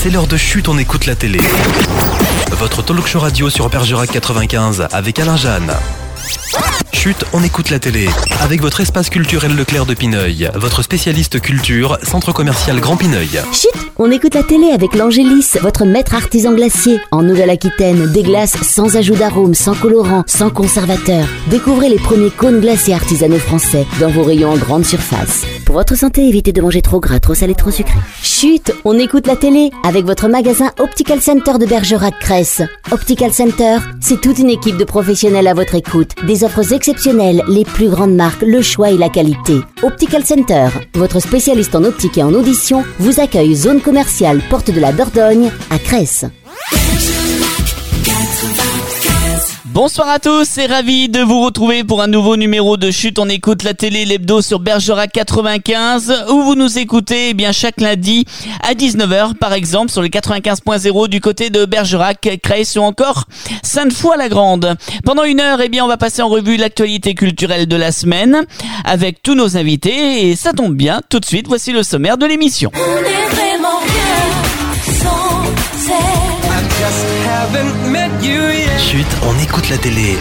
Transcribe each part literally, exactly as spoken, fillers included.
C'est l'heure de Chut, on écoute la télé. Votre talk show radio sur Bergerac quatre-vingt-quinze avec Alain Jeanne. Chut, on écoute la télé. Avec votre espace culturel Leclerc de Pineuil, votre spécialiste culture, centre commercial Grand Pineuil. Chut, on écoute la télé avec l'Angélis, votre maître artisan glacier. En Nouvelle-Aquitaine, des glaces sans ajout d'arôme, sans colorant, sans conservateur. Découvrez les premiers cônes glacés artisanaux français dans vos rayons en grande surface. Pour votre santé, évitez de manger trop gras, trop salé, trop sucré. Chut, on écoute la télé avec votre magasin Optical Center de Bergerac-Cresse. Optical Center, c'est toute une équipe de professionnels à votre écoute. Des offres exceptionnelles, les plus grandes marques, le choix et la qualité. Optical Center, votre spécialiste en optique et en audition, vous accueille zone commerciale Porte de la Dordogne à Cresse. Bonsoir à tous et ravi de vous retrouver pour un nouveau numéro de Chut, on écoute la télé, l'hebdo sur Bergerac quatre-vingt-quinze où vous nous écoutez eh bien chaque lundi à dix-neuf heures par exemple sur le quatre-vingt-quinze point zéro du côté de Bergerac, Cresse ou encore Sainte-Foy-la-Grande. Pendant une heure, eh bien on va passer en revue l'actualité culturelle de la semaine avec tous nos invités et ça tombe bien, tout de suite voici le sommaire de l'émission. On est vraiment bien sans elle. Chut, on écoute la télé.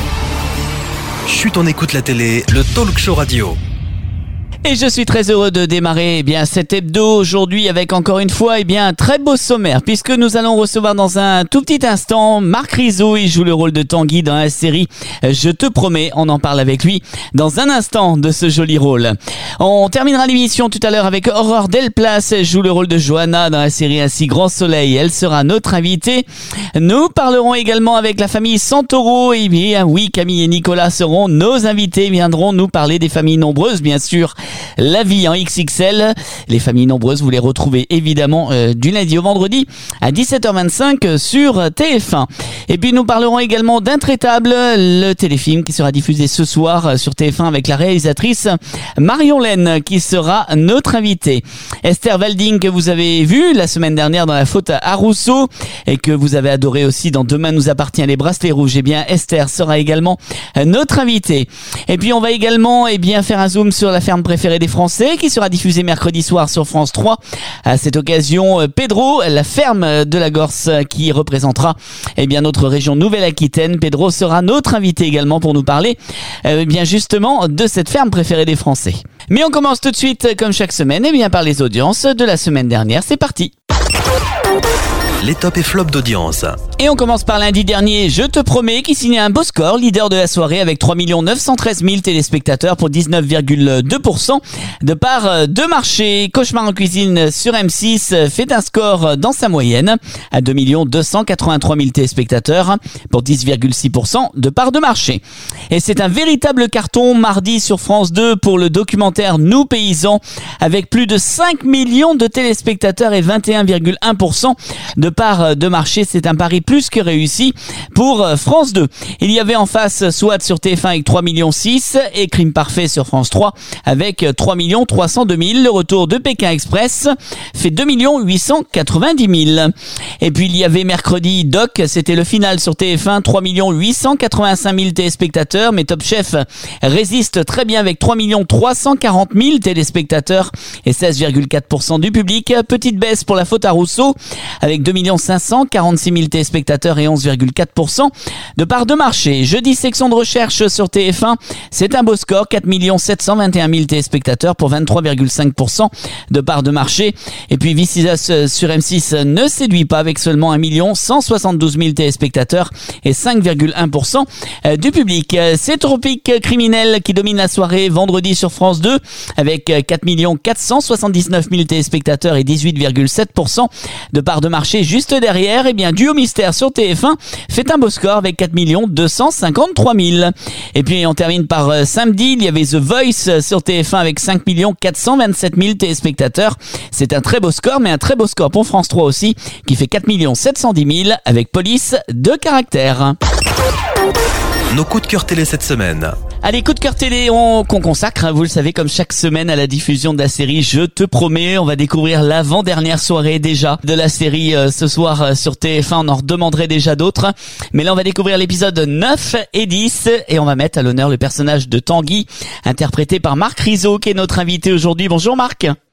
Chut, on écoute la télé, le talk show radio. Et je suis très heureux de démarrer eh bien cet hebdo aujourd'hui avec encore une fois eh bien un très beau sommaire puisque nous allons recevoir dans un tout petit instant Marc Rizzo. Il joue le rôle de Tanguy dans la série Je te promets. On en parle avec lui dans un instant de ce joli rôle. On terminera l'émission tout à l'heure avec Aurore Delplace. Elle joue le rôle de Johanna dans la série Ainsi Grand Soleil. Elle sera notre invitée. Nous parlerons également avec la famille Santoro. Et bien oui, Camille et Nicolas seront nos invités. Ils viendront nous parler des familles nombreuses bien sûr. La vie en X X L, les familles nombreuses, vous les retrouvez évidemment euh, du lundi au vendredi à dix-sept heures vingt-cinq sur T F un. Et puis nous parlerons également d'Intraitable, le téléfilm qui sera diffusé ce soir sur T F un avec la réalisatrice Marion Laine qui sera notre invitée. Esther Walding que vous avez vu la semaine dernière dans La Faute à Rousseau et que vous avez adoré aussi dans Demain nous appartient les bracelets rouges. Eh bien Esther sera également notre invitée. Et puis on va également eh bien faire un zoom sur La ferme préférée des Français qui sera diffusé mercredi soir sur France trois. À cette occasion, Pedro, la ferme de la Gorse qui représentera eh bien notre région Nouvelle-Aquitaine. Pedro sera notre invité également pour nous parler eh bien justement de cette ferme préférée des Français. Mais on commence tout de suite comme chaque semaine eh bien par les audiences de la semaine dernière. C'est parti. Les tops et flops d'audience. Et on commence par lundi dernier, Je te promets, qui signait un beau score, leader de la soirée avec trois millions neuf cent treize mille téléspectateurs pour dix-neuf virgule deux pour cent de part de marché. Cauchemar en cuisine sur M six fait un score dans sa moyenne à deux millions deux cent quatre-vingt-trois mille téléspectateurs pour dix virgule six pour cent de part de marché. Et c'est un véritable carton mardi sur France deux pour le documentaire Nous paysans avec plus de cinq millions de téléspectateurs et vingt et un virgule un pour cent de part de marché. C'est un pari plus que réussi pour France deux. Il y avait en face SWAT sur T F un avec trois virgule six millions et Crime Parfait sur France trois avec trois millions trois cent deux mille. Le retour de Pékin Express fait deux millions huit cent quatre-vingt-dix mille. Et puis il y avait mercredi Doc, c'était le final sur T F un, trois millions huit cent quatre-vingt-cinq mille téléspectateurs, mais Top Chef résiste très bien avec trois millions trois cent quarante mille téléspectateurs et seize virgule quatre pour cent du public. Petite baisse pour La Faute à Rousseau avec deux millions cinq cent quarante-six mille téléspectateurs et onze virgule quatre pour cent de part de marché. Jeudi, section de recherche sur T F un, c'est un beau score, quatre millions sept cent vingt et un mille téléspectateurs pour vingt-trois virgule cinq pour cent de part de marché. Et puis Vicisas sur M six ne séduit pas avec seulement un million cent soixante-douze mille téléspectateurs et cinq virgule un pour cent du public. C'est Tropique Criminel qui domine la soirée vendredi sur France deux avec quatre millions quatre cent soixante-dix-neuf mille téléspectateurs et dix-huit virgule sept pour cent de part de marché. Juste derrière, eh bien, Duo Mystère sur T F un fait un beau score avec quatre millions deux cent cinquante-trois mille. Et puis on termine par euh, samedi, il y avait The Voice sur T F un avec cinq millions quatre cent vingt-sept mille téléspectateurs. C'est un très beau score, mais un très beau score pour France trois aussi, qui fait quatre millions sept cent dix mille avec Police de caractère. Nos coups de cœur télé cette semaine. Allez, coup de cœur télé on, qu'on consacre, vous le savez, comme chaque semaine à la diffusion de la série Je te promets. On va découvrir l'avant-dernière soirée déjà de la série euh, ce soir euh, sur T F un. On en redemanderait déjà d'autres. Mais là, on va découvrir l'épisode neuf et dix et on va mettre à l'honneur le personnage de Tanguy, interprété par Marc Rizzo, qui est notre invité aujourd'hui. Bonjour Marc.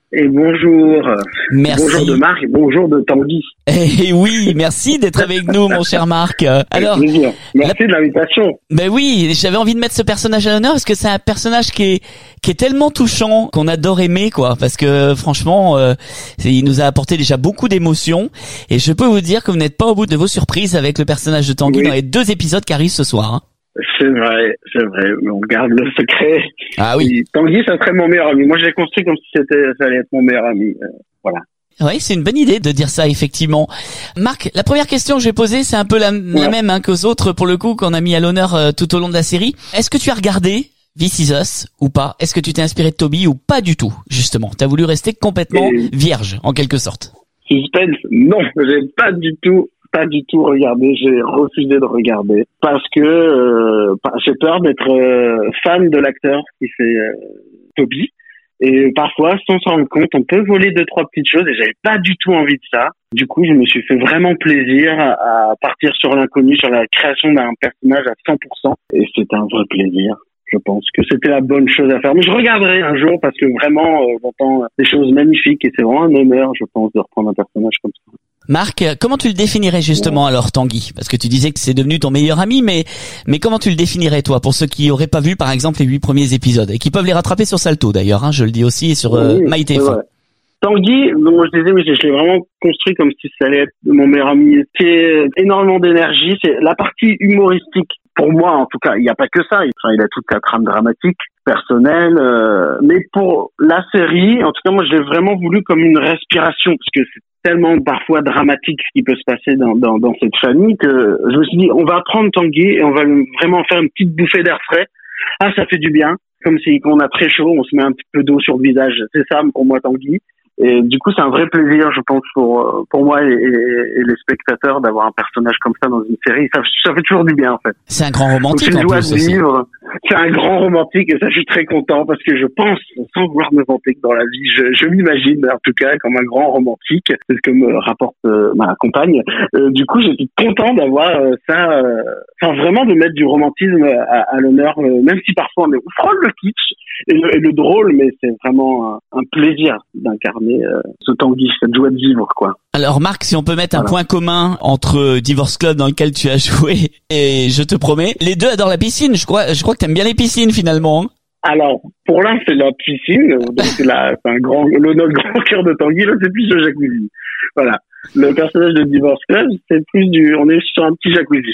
Et bonjour. Merci. Bonjour de Marc et bonjour de Tanguy. Et oui, merci d'être avec nous, mon cher Marc. Alors, Avec plaisir. Merci la... de l'invitation. Ben oui, j'avais envie de mettre ce personnage à l'honneur parce que c'est un personnage qui est qui est tellement touchant qu'on adore aimer, quoi. Parce que franchement, euh, il nous a apporté déjà beaucoup d'émotions. Et je peux vous dire que vous n'êtes pas au bout de vos surprises avec le personnage de Tanguy Oui. dans les deux épisodes qui arrivent ce soir. Hein. C'est vrai, c'est vrai, mais on garde le secret. Ah oui. Et Tanguy, ça serait mon meilleur ami. Moi, je l'ai construit comme si c'était, ça allait être mon meilleur ami. Euh, voilà. Oui, c'est une bonne idée de dire ça, effectivement. Marc, la première question que je vais poser, c'est un peu la, Ouais. la même hein, qu'aux autres, pour le coup, qu'on a mis à l'honneur euh, tout au long de la série. Est-ce que tu as regardé This Is Us ou pas? Est-ce que tu t'es inspiré de Toby ou pas du tout, justement? T'as voulu rester complètement Et- vierge, en quelque sorte. Suspense, non, j'ai pas du tout, pas du tout regardé. J'ai refusé de regarder parce que euh, j'ai peur d'être euh, fan de l'acteur qui fait euh, Toby. Et parfois, sans s'en rendre compte, on peut voler deux, trois petites choses et j'avais pas du tout envie de ça. Du coup, je me suis fait vraiment plaisir à partir sur l'inconnu, sur la création d'un personnage à cent pour cent. Et c'est un vrai plaisir. Je pense que c'était la bonne chose à faire. Mais je regarderai un jour parce que vraiment, euh, j'entends des choses magnifiques et c'est vraiment un honneur, je pense, de reprendre un personnage comme ça. Marc, comment tu le définirais justement alors, Tanguy? Parce que tu disais que c'est devenu ton meilleur ami, mais mais comment tu le définirais, toi, pour ceux qui auraient pas vu, par exemple, les huit premiers épisodes et qui peuvent les rattraper sur Salto, d'ailleurs, hein, je le dis aussi, et sur euh, Oui, MyTF un. c'est vrai. Tanguy, donc je disais, mais je, je l'ai vraiment construit comme si ça allait être mon meilleur ami. C'est énormément d'énergie, c'est la partie humoristique. Pour moi, en tout cas, il n'y a pas que ça. Enfin, il a toute sa trame dramatique, personnelle. Euh, mais pour la série, en tout cas, moi, je l'ai vraiment voulu comme une respiration, parce que c'est tellement parfois dramatique ce qui peut se passer dans, dans, dans cette famille que je me suis dit, on va prendre Tanguy et on va lui vraiment faire une petite bouffée d'air frais. Ah, ça fait du bien. Comme si quand on a très chaud, on se met un petit peu d'eau sur le visage. C'est ça pour moi, Tanguy. Et du coup, c'est un vrai plaisir, je pense, pour pour moi et, et, et les spectateurs d'avoir un personnage comme ça dans une série. Ça, ça fait toujours du bien, en fait. C'est un grand Donc, romantique c'est en une joie plus de aussi. vivre. C'est un grand romantique et ça, je suis très content parce que je pense, sans vouloir me vanter que dans la vie, je, je m'imagine en tout cas comme un grand romantique. C'est ce que me rapporte euh, ma compagne. Euh, du coup, j'étais content d'avoir euh, ça, euh, enfin vraiment de mettre du romantisme à, à l'honneur, euh, même si parfois on, est, on frôle le kitsch et le, et le drôle, mais c'est vraiment un, un plaisir d'incarner euh, ce Tanguy, cette joie de vivre, quoi. Alors Marc, si on peut mettre un Voilà. point commun entre Divorce Club dans lequel tu as joué et Je te promets, les deux adorent la piscine. Je crois, je crois que t'aimes bien les piscines finalement. Hein. Alors, pour l'un, c'est la piscine, donc c'est la, c'est un grand, le notre grand cœur de Tanguy, là, c'est plus le jacuzzi. Voilà. Le personnage de Divorce Club, c'est plus du, on est sur un petit jacuzzi.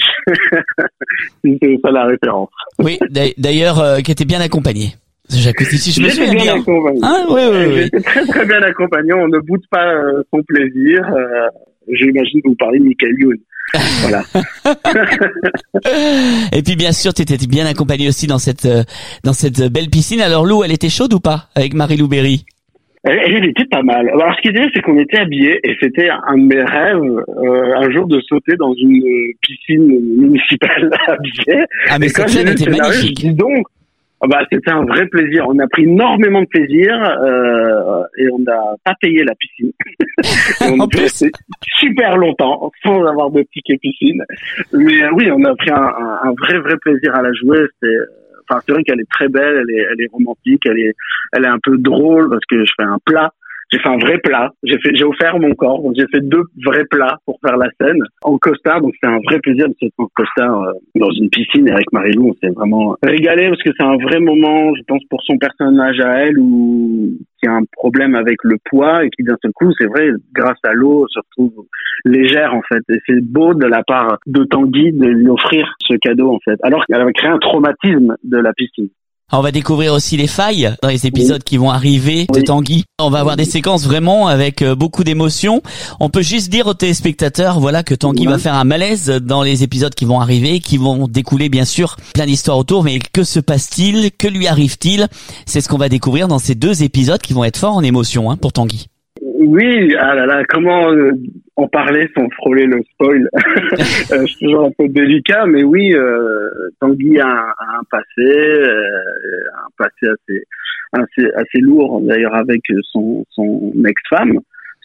C'est ça la référence. Oui, d'a- d'ailleurs, euh, qui était bien accompagné. Ce jacuzzi, si je me J'étais souviens bien. accompagné. Ah oui, oui, oui. J'étais très très bien accompagné, on ne boude pas euh, son plaisir. Euh, j'imagine que vous parlez de Michael Youn. Voilà. Et puis bien sûr, tu étais bien accompagné aussi dans cette euh, dans cette belle piscine. Alors Lou, elle était chaude ou pas avec Marie-Lou Berry? Elle, elle était pas mal. Alors, ce qui était, c'est qu'on était habillés et c'était un de mes rêves, euh, un jour de sauter dans une piscine municipale habillée. Ah mais Et quand cette j'ai scène vu le était scénario, je magnifique. dis donc, ah bah, c'était un vrai plaisir. On a pris énormément de plaisir euh, et on n'a pas payé la piscine. Et on En a pu plus. rester super longtemps sans avoir de ticket piscine. Mais euh, oui, on a pris un, un, un vrai vrai plaisir à la jouer. C'était, enfin, c'est vrai qu'elle est très belle, elle est, elle est romantique, elle est, elle est un peu drôle parce que je fais un plat. J'ai fait un vrai plat. J'ai fait, j'ai offert mon corps. Donc j'ai fait deux vrais plats pour faire la scène en costard. Donc c'était un vrai plaisir de se mettre en costard euh, dans une piscine. Et avec Marie-Lou, on s'est vraiment régalé parce que c'est un vrai moment, je pense, pour son personnage à elle où qui a un problème avec le poids et qui d'un seul coup, c'est vrai, grâce à l'eau, se retrouve légère en fait. Et c'est beau de la part de Tanguy de lui offrir ce cadeau en fait. Alors qu'elle avait créé un traumatisme de la piscine. On va découvrir aussi les failles dans les épisodes Oui. qui vont arriver de Oui. Tanguy. On va avoir des séquences vraiment avec euh, beaucoup d'émotions. On peut juste dire aux téléspectateurs, voilà, que Tanguy Ouais. va faire un malaise dans les épisodes qui vont arriver, qui vont découler bien sûr plein d'histoires autour. Mais que se passe-t-il? Que lui arrive-t-il? C'est ce qu'on va découvrir dans ces deux épisodes qui vont être forts en émotion, hein, pour Tanguy. Oui, ah là là, comment euh, en parler sans frôler le spoil? euh, c'est toujours un peu délicat, mais oui, euh, Tanguy a un, a un passé, euh, un passé assez, assez, assez lourd d'ailleurs avec son, son ex-femme. Parce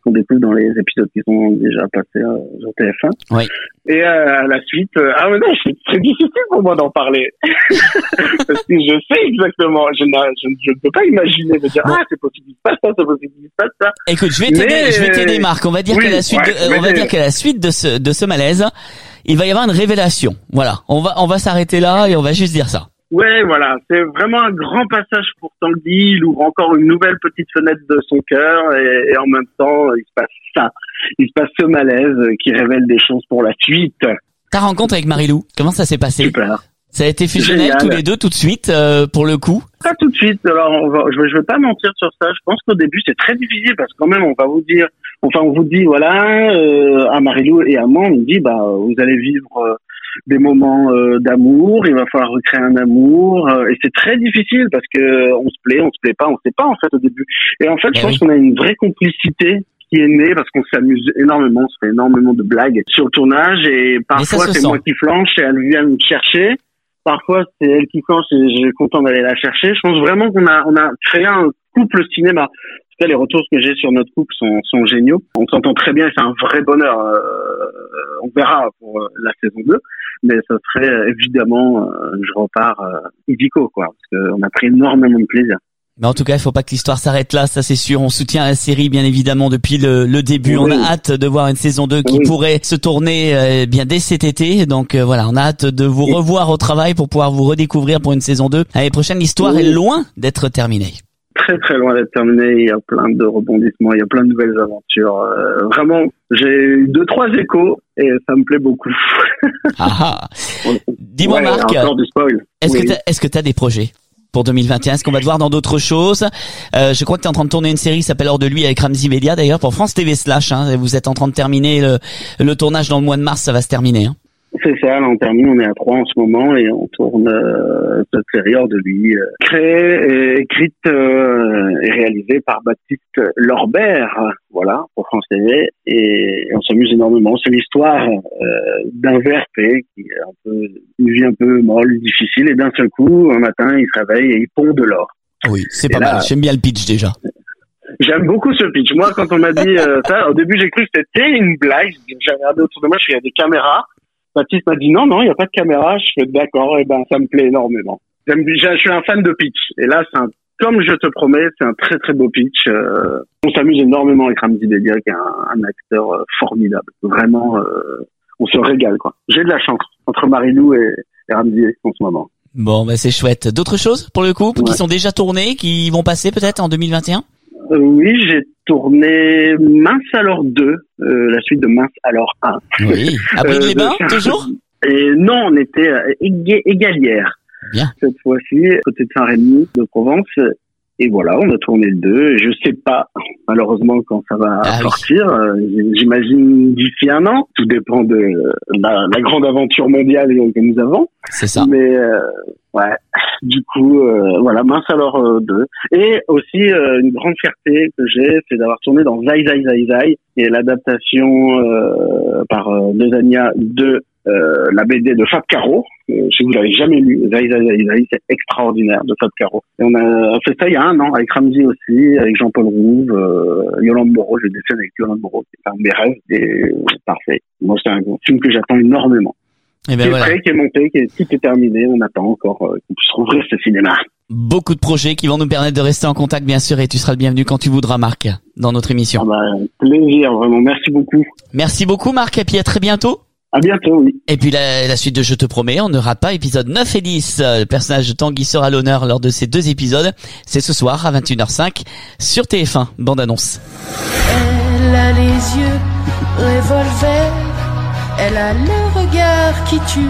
qu'on découvre dans les épisodes qui sont déjà passés euh, sur T F un. Oui. Et euh, à la suite, euh, ah ouais non, c'est très difficile pour moi d'en parler parce que je sais exactement, je, je, je ne peux pas imaginer de dire bon. ah c'est possible qu'il se passe ça, c'est possible qu'il se passe ça. Écoute, je vais t'aider, Mais... je vais t'aider Marc. On va dire oui, qu'à la suite, ouais, de, on va dire qu'à la suite de ce de ce malaise, il va y avoir une révélation. Voilà, on va on va s'arrêter là et on va juste dire ça. Ouais, voilà, c'est vraiment un grand passage pour Tanguy. Il ouvre encore une nouvelle petite fenêtre de son cœur et, et en même temps, il se passe ça. Il se passe ce malaise qui révèle des choses pour la suite. Ta rencontre avec Marie-Lou, comment ça s'est passé? Super. Ça a été fusionnel tous les deux tout de suite euh, pour le coup? Pas tout de suite. Alors, on va, je, vais, je vais pas mentir sur ça. Je pense qu'au début, c'est très difficile parce que quand même, on va vous dire, enfin, on vous dit, voilà, euh, à Marie-Lou et à moi, on nous dit, bah, vous allez vivre euh, des moments euh, d'amour, il va falloir recréer un amour, euh, et c'est très difficile parce que on se plaît, on se plaît pas, on sait pas en fait au début. Et en fait, je eh pense oui. qu'on a une vraie complicité qui est née parce qu'on s'amuse énormément, on se fait énormément de blagues sur le tournage et parfois c'est sent. moi qui flanche et elle vient me chercher. Parfois c'est elle qui flanche et je suis content d'aller la chercher. Je pense vraiment qu'on a on a créé un couple cinéma. En tout cas, les retours que j'ai sur notre couple sont, sont géniaux. On s'entend très bien et c'est un vrai bonheur. Euh, on verra pour euh, la saison deux. Mais ça serait euh, évidemment, euh, je repars euh, illico, quoi. Parce qu'on a pris énormément de plaisir. Mais en tout cas, il faut pas que l'histoire s'arrête là, ça c'est sûr. On soutient la série, bien évidemment, depuis le, le début. Oui. On a hâte de voir une saison deux qui Oui. pourrait se tourner euh, bien dès cet été. Donc euh, voilà, on a hâte de vous revoir au travail pour pouvoir vous redécouvrir pour une saison deux. L'année prochaine, l'histoire Oui. est loin d'être terminée. Très très loin d'être terminé, il y a plein de rebondissements, il y a plein de nouvelles aventures. Euh, vraiment, j'ai eu deux trois échos et ça me plaît beaucoup. Ah ah. Dis-moi Ouais, Marc, encore du spoil. est-ce Oui. que t'as, est-ce que t'as des projets pour deux mille vingt et un? Est-ce qu'on va te voir dans d'autres choses? euh, Je crois que t'es en train de tourner une série qui s'appelle Hors de lui avec Ramzy Media d'ailleurs pour France T V Slash. Hein. Vous êtes en train de terminer le, le tournage dans le mois de mars, ça va se terminer. Hein. C'est ça, là on termine, on est à trois en ce moment et on tourne euh, cette série Hors de lui, euh, créée et écrite euh, et réalisée par Baptiste Lorbert, voilà, pour France T V, et on s'amuse énormément. C'est l'histoire euh, d'un V R P qui est un peu une vie un peu molle, difficile, et d'un seul coup, un matin, il se réveille et il pond de l'or. Oui, c'est Et pas là- mal. J'aime bien le pitch déjà. J'aime beaucoup ce pitch. Moi, quand on m'a dit euh, ça, au début, j'ai cru que c'était une blague. J'ai regardé autour de moi, je suis il y a des caméras. Baptiste m'a dit non, non, il n'y a pas de caméra. Je fais d'accord, et ben ça me plaît énormément. J'aime, je suis un fan de pitch. Et là, c'est un, comme je te promets, c'est un très très beau pitch. Euh, on s'amuse énormément avec Ramzy Bedia, qui est un, un acteur euh, formidable. Vraiment, euh, on se régale, quoi. J'ai de la chance entre Marie-Lou et, et Ramzy en ce moment. Bon, bah c'est chouette. D'autres choses pour le couple qui Ouais. sont déjà tournées, qui vont passer peut-être en deux mille vingt et un? Euh, oui, j'ai tourné Mince alors deux, euh, la suite de Mince alors un. Oui. À Brive-les-Bains, Euh, de- toujours? Et non, on était à Éga- Égalière. Bien. Cette fois-ci, à côté de Saint-Rémy, de Provence. Et voilà, on a tourné le deux. Et je sais pas, malheureusement, quand ça va Ah oui. sortir. Euh, J'imagine d'ici un an. Tout dépend de la, la grande aventure mondiale que nous avons. C'est ça. Mais euh, ouais, du coup, euh, voilà, Mince alors euh, deux. Et aussi, euh, une grande fierté que j'ai, c'est d'avoir tourné dans Zai Zai Zai Zai, qui est l'adaptation euh, par euh, Dezania de euh, la B D de Fab Caro. Euh, si vous l'avez jamais lu, Zai Zai Zai Zai, c'est extraordinaire, de Fab Caro. Et on a fait ça il y a un an, avec Ramzy aussi, avec Jean-Paul Rouve, euh, Yolande Moreau. J'ai des scènes avec Yolande Moreau, c'est un de mes rêves, et euh, parfait. Moi, c'est un film que j'attends énormément. Et ben qui est voilà. prêt, qui est monté, qui est, tout est terminé. On attend encore euh, qu'on puisse rouvrir ce cinéma. Beaucoup de projets qui vont nous permettre de rester en contact, bien sûr, et tu seras le bienvenu quand tu voudras, Marc, dans notre Ah émission. bah, plaisir, vraiment. Merci beaucoup. Merci beaucoup, Marc, et puis à très bientôt. À bientôt, oui. Et puis la, la suite de Je te promets, on ne rate pas épisode neuf et dix. Euh, Le personnage de Tanguy sera à l'honneur lors de ces deux épisodes. C'est ce soir à vingt et une heures cinq sur T F un. Bande annonce. Elle a les yeux revolver, elle a le regard qui tue,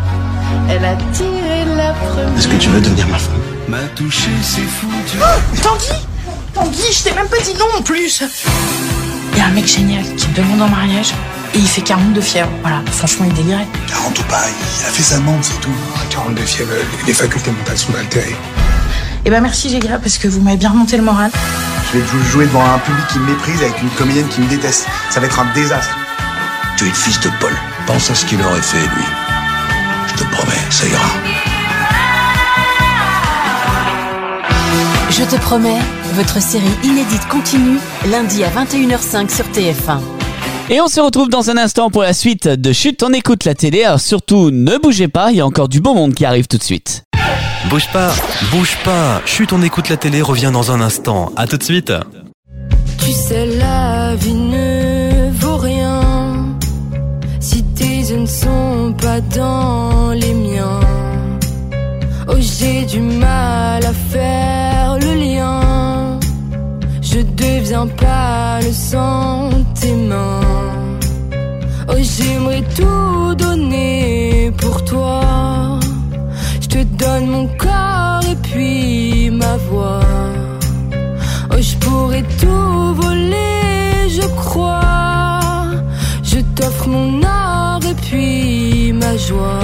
elle a tiré la première. Est-ce que tu veux devenir ma femme? M'a touché, c'est fou, tu Tanguy Tanguy, je t'ai même pas dit non en plus. Il y a un mec génial qui me demande en mariage et il fait quarante de fièvre. Voilà, franchement, il délirait. quarante ou pas, il a fait sa demande, c'est tout. quarante de fièvre, les facultés mentales sont altérées. Eh ben merci les gars, parce que vous m'avez bien remonté le moral. Je vais jouer devant un public qui me méprise avec une comédienne qui me déteste. Ça va être un désastre. Tu es le fils de Paul. Pense à ce qu'il aurait fait, lui. Je te promets, ça ira. Je te promets, votre série inédite continue, lundi à vingt et une heures cinq sur T F un. Et on se retrouve dans un instant pour la suite de Chut, on écoute la télé. Alors surtout, ne bougez pas, il y a encore du beau monde qui arrive tout de suite. Bouge pas, bouge pas. Chut, on écoute la télé, revient dans un instant. À tout de suite. Tu sais, la vie ne vaut rien si tes yeux ne sont pas dans les miens. Oh, j'ai du mal à faire le lien. Je deviens pâle sans tes mains. Oh, j'aimerais tout donner pour toi. Je te donne mon corps et puis ma voix. Oh, je pourrais tout voler, je crois. Je t'offre mon or et puis ma joie.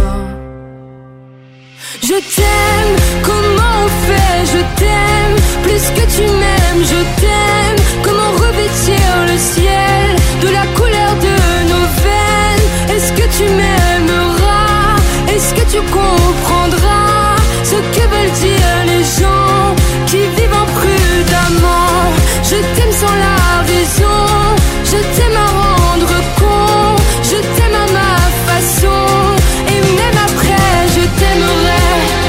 Je t'aime, comment on fait? Je t'aime, plus que tu m'aimes, je t'aime. Comment revêtir le ciel de la couleur de nos veines? Est-ce que tu m'aimeras? Est-ce que tu comprendras ce que veulent dire les gens qui vivent imprudemment? Je t'aime sans la raison, je t'aime à rendre compte, je t'aime à ma façon, et même après je t'aimerai.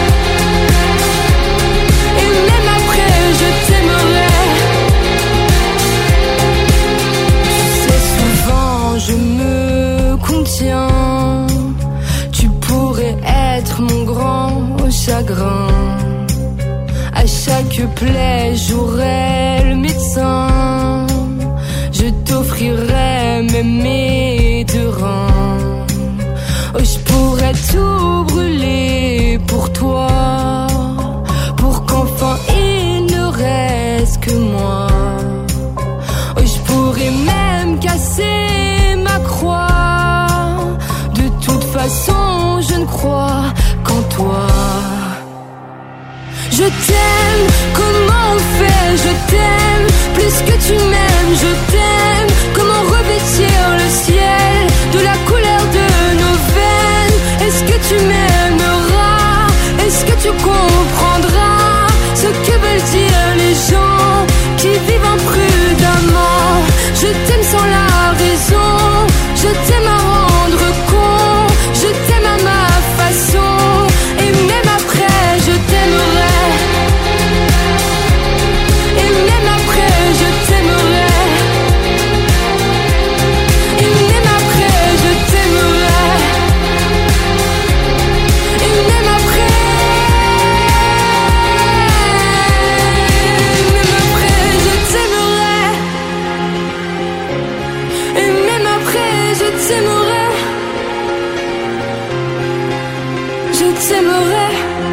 Et même après je t'aimerai. Tu sais, souvent je me contiens. Tu pourrais être mon grand chagrin. À chaque plaie j'aurai le médecin. Je t'offrirai même mes deux reins. Oh, je pourrais tout brûler pour toi, pour qu'enfin il ne reste que moi. Oh, je pourrais même casser ma croix. De toute façon je ne crois qu'en toi. Je t'aime, comment on fait? Je t'aime, plus que tu m'aimes, je t'aime. Comment revêtir le ciel de la couleur de nos veines? Est-ce que tu m'aimeras? Est-ce que tu comprendras ce que veulent dire les gens qui vivent imprudemment? Je t'aime sans la raison, je t'aime à rendre compte, je t'aime à ma façon, et même après je t'aimerai. Et même après je t'aimerai. Et même après je t'aimerai. Et même après. Même après je t'aimerai. Et même après je t'aimerai. Je t'aimerai.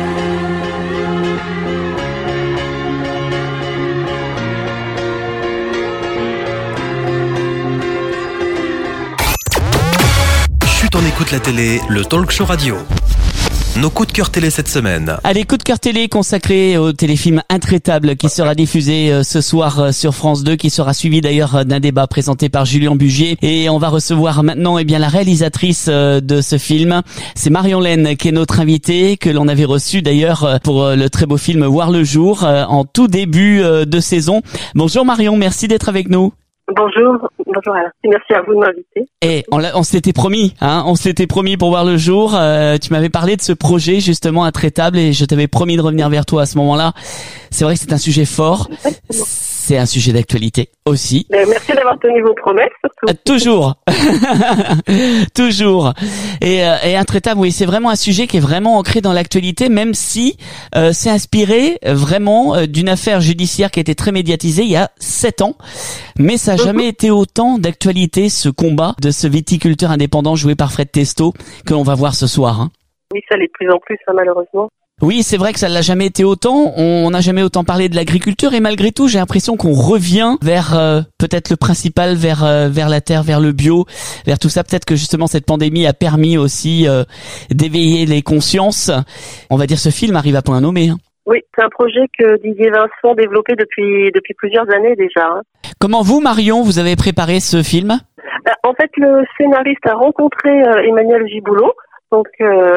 Chut, on écoute la télé, le talk show radio. Nos coups de cœur télé cette semaine. Allez, coup de cœur télé consacré au téléfilm Intraitable qui sera diffusé euh, ce soir euh, sur France deux, qui sera suivi d'ailleurs euh, d'un débat présenté par Julien Bugier. Et on va recevoir maintenant eh bien la réalisatrice euh, de ce film. C'est Marion Laine qui est notre invitée, que l'on avait reçue d'ailleurs euh, pour euh, le très beau film Voir le jour euh, en tout début euh, de saison. Bonjour Marion, merci d'être avec nous. Bonjour, bonjour Alain. Merci à vous de m'inviter. Et on, l'a, on s'était promis, hein, on s'était promis pour Voir le jour. Euh, tu m'avais parlé de ce projet justement Intraitable et je t'avais promis de revenir vers toi à ce moment-là. C'est vrai que c'est un sujet fort. Exactement. C'est un sujet d'actualité aussi. Mais merci d'avoir tenu vos promesses, surtout. Euh, toujours, toujours. Et, euh, et Intraitable, oui, c'est vraiment un sujet qui est vraiment ancré dans l'actualité, même si euh, c'est inspiré euh, vraiment euh, d'une affaire judiciaire qui a été très médiatisée il y a sept ans. Mais ça n'a jamais mm-hmm. été autant d'actualité, ce combat de ce viticulteur indépendant joué par Fred Testo, que l'on va voir ce soir. Hein. Oui, ça l'est de plus en plus, hein, malheureusement. Oui, c'est vrai que ça l'a jamais été autant. On n'a jamais autant parlé de l'agriculture et malgré tout, j'ai l'impression qu'on revient vers euh, peut-être le principal, vers euh, vers la terre, vers le bio, vers tout ça. Peut-être que justement cette pandémie a permis aussi euh, d'éveiller les consciences. On va dire ce film arrive à point nommé. Hein. Oui, c'est un projet que Didier Vincent développait depuis depuis plusieurs années déjà. Hein. Comment vous, Marion, vous avez préparé ce film ? En fait, le scénariste a rencontré euh, Emmanuel Giboulot, donc. Euh,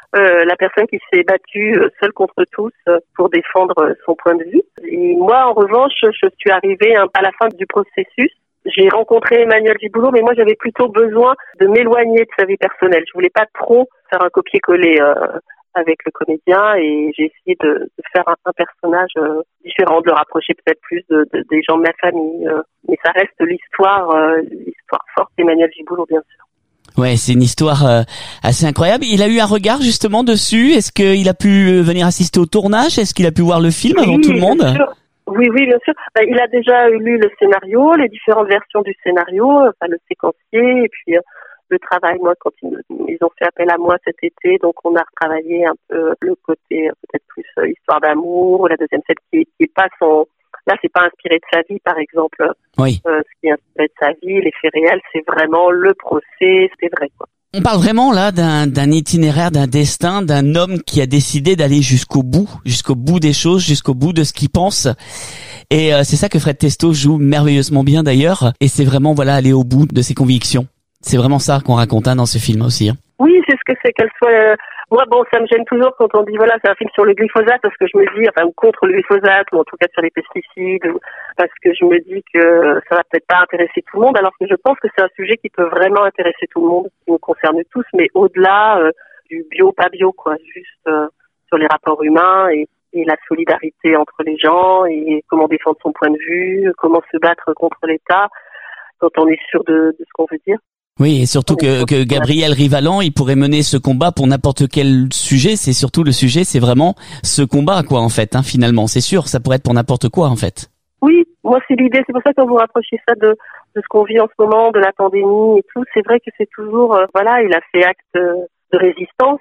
euh, la personne qui s'est battue euh, seule contre tous euh, pour défendre euh, son point de vue. Et moi, en revanche, je suis arrivée hein, à la fin du processus. J'ai rencontré Emmanuel Giboulot, mais moi, j'avais plutôt besoin de m'éloigner de sa vie personnelle. Je voulais pas trop faire un copier-coller euh, avec le comédien et j'ai essayé de, de faire un, un personnage euh, différent, de le rapprocher peut-être plus de, de, des gens de ma famille. Euh, mais ça reste l'histoire, euh, l'histoire forte d'Emmanuel Giboulot, bien sûr. Ouais, c'est une histoire euh, assez incroyable. Il a eu un regard justement dessus. Est-ce qu'il a pu venir assister au tournage? Est-ce qu'il a pu voir le film avant oui, tout le monde? Bien sûr. Oui, oui, bien sûr. Ben, il a déjà lu le scénario, les différentes versions du scénario, enfin le séquencier, et puis euh, le travail. Moi, quand ils, ils ont fait appel à moi cet été, donc on a retravaillé un peu le côté euh, peut-être plus euh, histoire d'amour, la deuxième scène qui, qui est pas son. Là, c'est pas inspiré de sa vie, par exemple. Oui. Euh, ce qui est inspiré de sa vie, les faits réels, c'est vraiment le procès, c'est vrai, quoi. On parle vraiment là d'un, d'un itinéraire, d'un destin, d'un homme qui a décidé d'aller jusqu'au bout, jusqu'au bout des choses, jusqu'au bout de ce qu'il pense. Et euh, c'est ça que Fred Testo joue merveilleusement bien d'ailleurs. Et c'est vraiment voilà aller au bout de ses convictions. C'est vraiment ça qu'on raconte hein, dans ce film aussi. Hein. Oui, c'est ce que c'est qu'elle soit. Euh... Moi, bon, ça me gêne toujours quand on dit voilà, c'est un film sur le glyphosate parce que je me dis, enfin, ou contre le glyphosate ou en tout cas sur les pesticides, ou parce que je me dis que ça va peut-être pas intéresser tout le monde, alors que je pense que c'est un sujet qui peut vraiment intéresser tout le monde, qui nous concerne tous, mais au-delà euh, du bio, pas bio, quoi, juste euh, sur les rapports humains et, et la solidarité entre les gens et comment défendre son point de vue, comment se battre contre l'État quand on est sûr de, de ce qu'on veut dire. Oui, et surtout que, que Gabriel Rivalan, il pourrait mener ce combat pour n'importe quel sujet. C'est surtout le sujet, c'est vraiment ce combat, quoi, en fait, hein, finalement. C'est sûr, ça pourrait être pour n'importe quoi, en fait. Oui, moi, c'est l'idée. C'est pour ça que vous rapprochez ça de, de ce qu'on vit en ce moment, de la pandémie et tout. C'est vrai que c'est toujours, euh, voilà, il a fait acte euh, de résistance.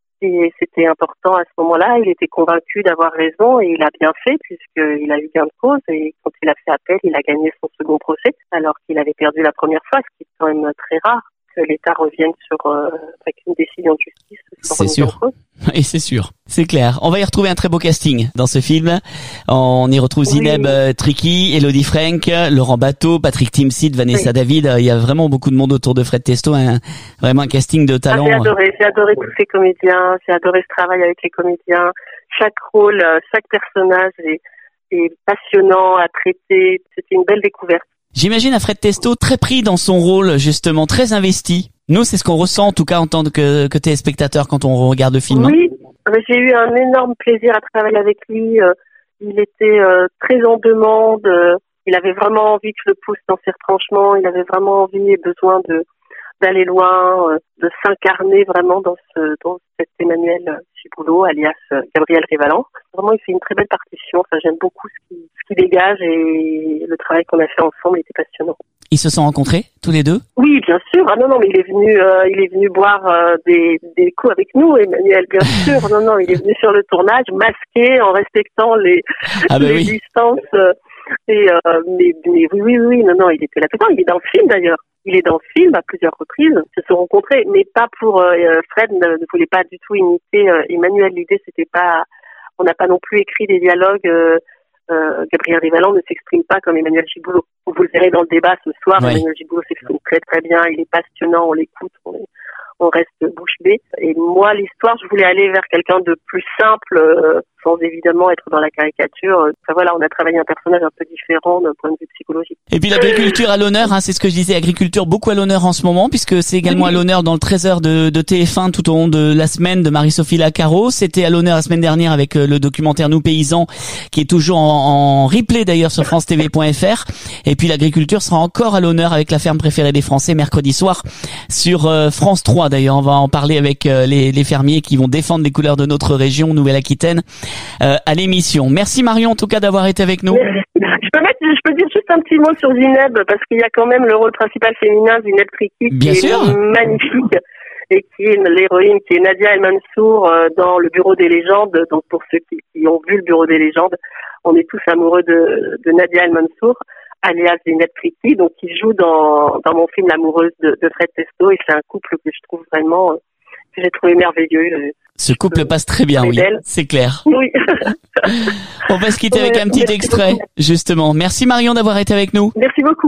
Et c'était important à ce moment-là. Il était convaincu d'avoir raison et il a bien fait puisqu'il a eu gain de cause. Et quand il a fait appel, il a gagné son second procès alors qu'il avait perdu la première fois, ce qui est quand même très rare que l'État revienne sur euh, avec une décision de justice. C'est sûr. Oui, c'est sûr. C'est clair. On va y retrouver un très beau casting dans ce film. On y retrouve oui. Zineb euh, Tricky, Elodie Frank, Laurent Bateau, Patrick Timsit, Vanessa oui. David. Il y a vraiment beaucoup de monde autour de Fred Testo. Un, vraiment un casting de talent. Ah, j'ai adoré. J'ai adoré tous ces comédiens. J'ai adoré ce travail avec les comédiens. Chaque rôle, chaque personnage est, est passionnant à traiter. C'était une belle découverte. J'imagine un Fred Testo très pris dans son rôle, justement, très investi. Nous, c'est ce qu'on ressent, en tout cas, en tant que, que téléspectateur quand on regarde le film. Oui, j'ai eu un énorme plaisir à travailler avec lui. Il était très en demande. Il avait vraiment envie que je le pousse dans ses retranchements. Il avait vraiment envie et besoin de d'aller loin, de s'incarner vraiment dans ce dans cet Emmanuel Giboulot, alias Gabriel Rivalan. Vraiment, il fait une très belle partition. Enfin, j'aime beaucoup ce qu'il ce qu'il dégage et le travail qu'on a fait ensemble était passionnant. Ils se sont rencontrés tous les deux? Oui, bien sûr. Ah non, non, mais il est venu, euh, il est venu boire euh, des des coups avec nous, Emmanuel, bien sûr. Non, non, il est venu sur le tournage, masqué, en respectant les ah bah les oui. distances. Euh, et euh, mais, mais oui, oui, oui, non, non, il était là tout le temps. Il est dans le film d'ailleurs. Il est dans le film à plusieurs reprises. Ils se sont rencontrés, mais pas pour. Euh, Fred ne, ne voulait pas du tout imiter euh, Emmanuel. L'idée, c'était pas. On n'a pas non plus écrit des dialogues. Euh, Euh, Gabriel Rivalan ne s'exprime pas comme Emmanuel Giboulot. Vous le verrez dans le débat ce soir. Oui. Emmanuel Giboulot s'exprime très très bien. Il est passionnant. On l'écoute. On, est, on reste bouche bée. Et moi, l'histoire, je voulais aller vers quelqu'un de plus simple, euh, sans évidemment être dans la caricature. Enfin voilà, on a travaillé un personnage un peu différent d'un point de vue psychologique. Et puis l'agriculture à l'honneur, hein, c'est ce que je disais, agriculture beaucoup à l'honneur en ce moment, puisque c'est également oui. à l'honneur dans le trésor de, de T F un tout au long de la semaine de Marie-Sophie Lacaro. C'était à l'honneur la semaine dernière avec le documentaire Nous Paysans, qui est toujours en, en replay d'ailleurs sur france t v point f r. Et puis l'agriculture sera encore à l'honneur avec la ferme préférée des Français mercredi soir sur euh, France trois. D'ailleurs, on va en parler avec euh, les, les fermiers qui vont défendre les couleurs de notre région Nouvelle-Aquitaine. Euh, à l'émission. Merci Marion en tout cas d'avoir été avec nous. Je peux mettre, je peux dire juste un petit mot sur Zineb parce qu'il y a quand même le rôle principal féminin, Zineb Tricky, qui Bien est sûr. magnifique et qui est l'héroïne, qui est Nadia El Mansour euh, dans le Bureau des légendes. Donc pour ceux qui, qui ont vu le Bureau des légendes, on est tous amoureux de, de Nadia El Mansour, alias Zineb Tricky, donc qui joue dans dans mon film L'amoureuse de, de Fred Testo, et c'est un couple que je trouve vraiment que j'ai trouvé merveilleux. Ce couple passe très bien, oui, c'est clair. Oui. On va se quitter avec un petit extrait, justement. Merci Marion d'avoir été avec nous. Merci beaucoup.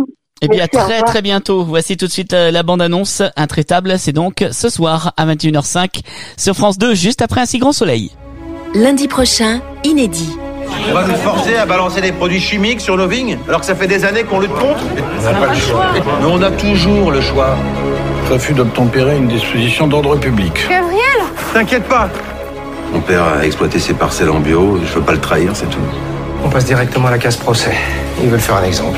Eh bien, Merci, très très bientôt. Voici tout de suite euh, la bande-annonce. Intraitable, c'est donc ce soir à vingt et une heures cinq sur France deux, juste après Un si grand soleil. Lundi prochain, inédit. On va nous forcer à balancer des produits chimiques sur nos vignes, alors que ça fait des années qu'on lutte contre. On n'a pas le choix. Mais on a toujours le choix. Refus d'obtempérer une disposition d'ordre public. Gabriel, T'inquiète pas. Mon père a exploité ses parcelles en bio, je veux pas le trahir, c'est tout. On passe directement à la case procès. Ils veulent faire un exemple.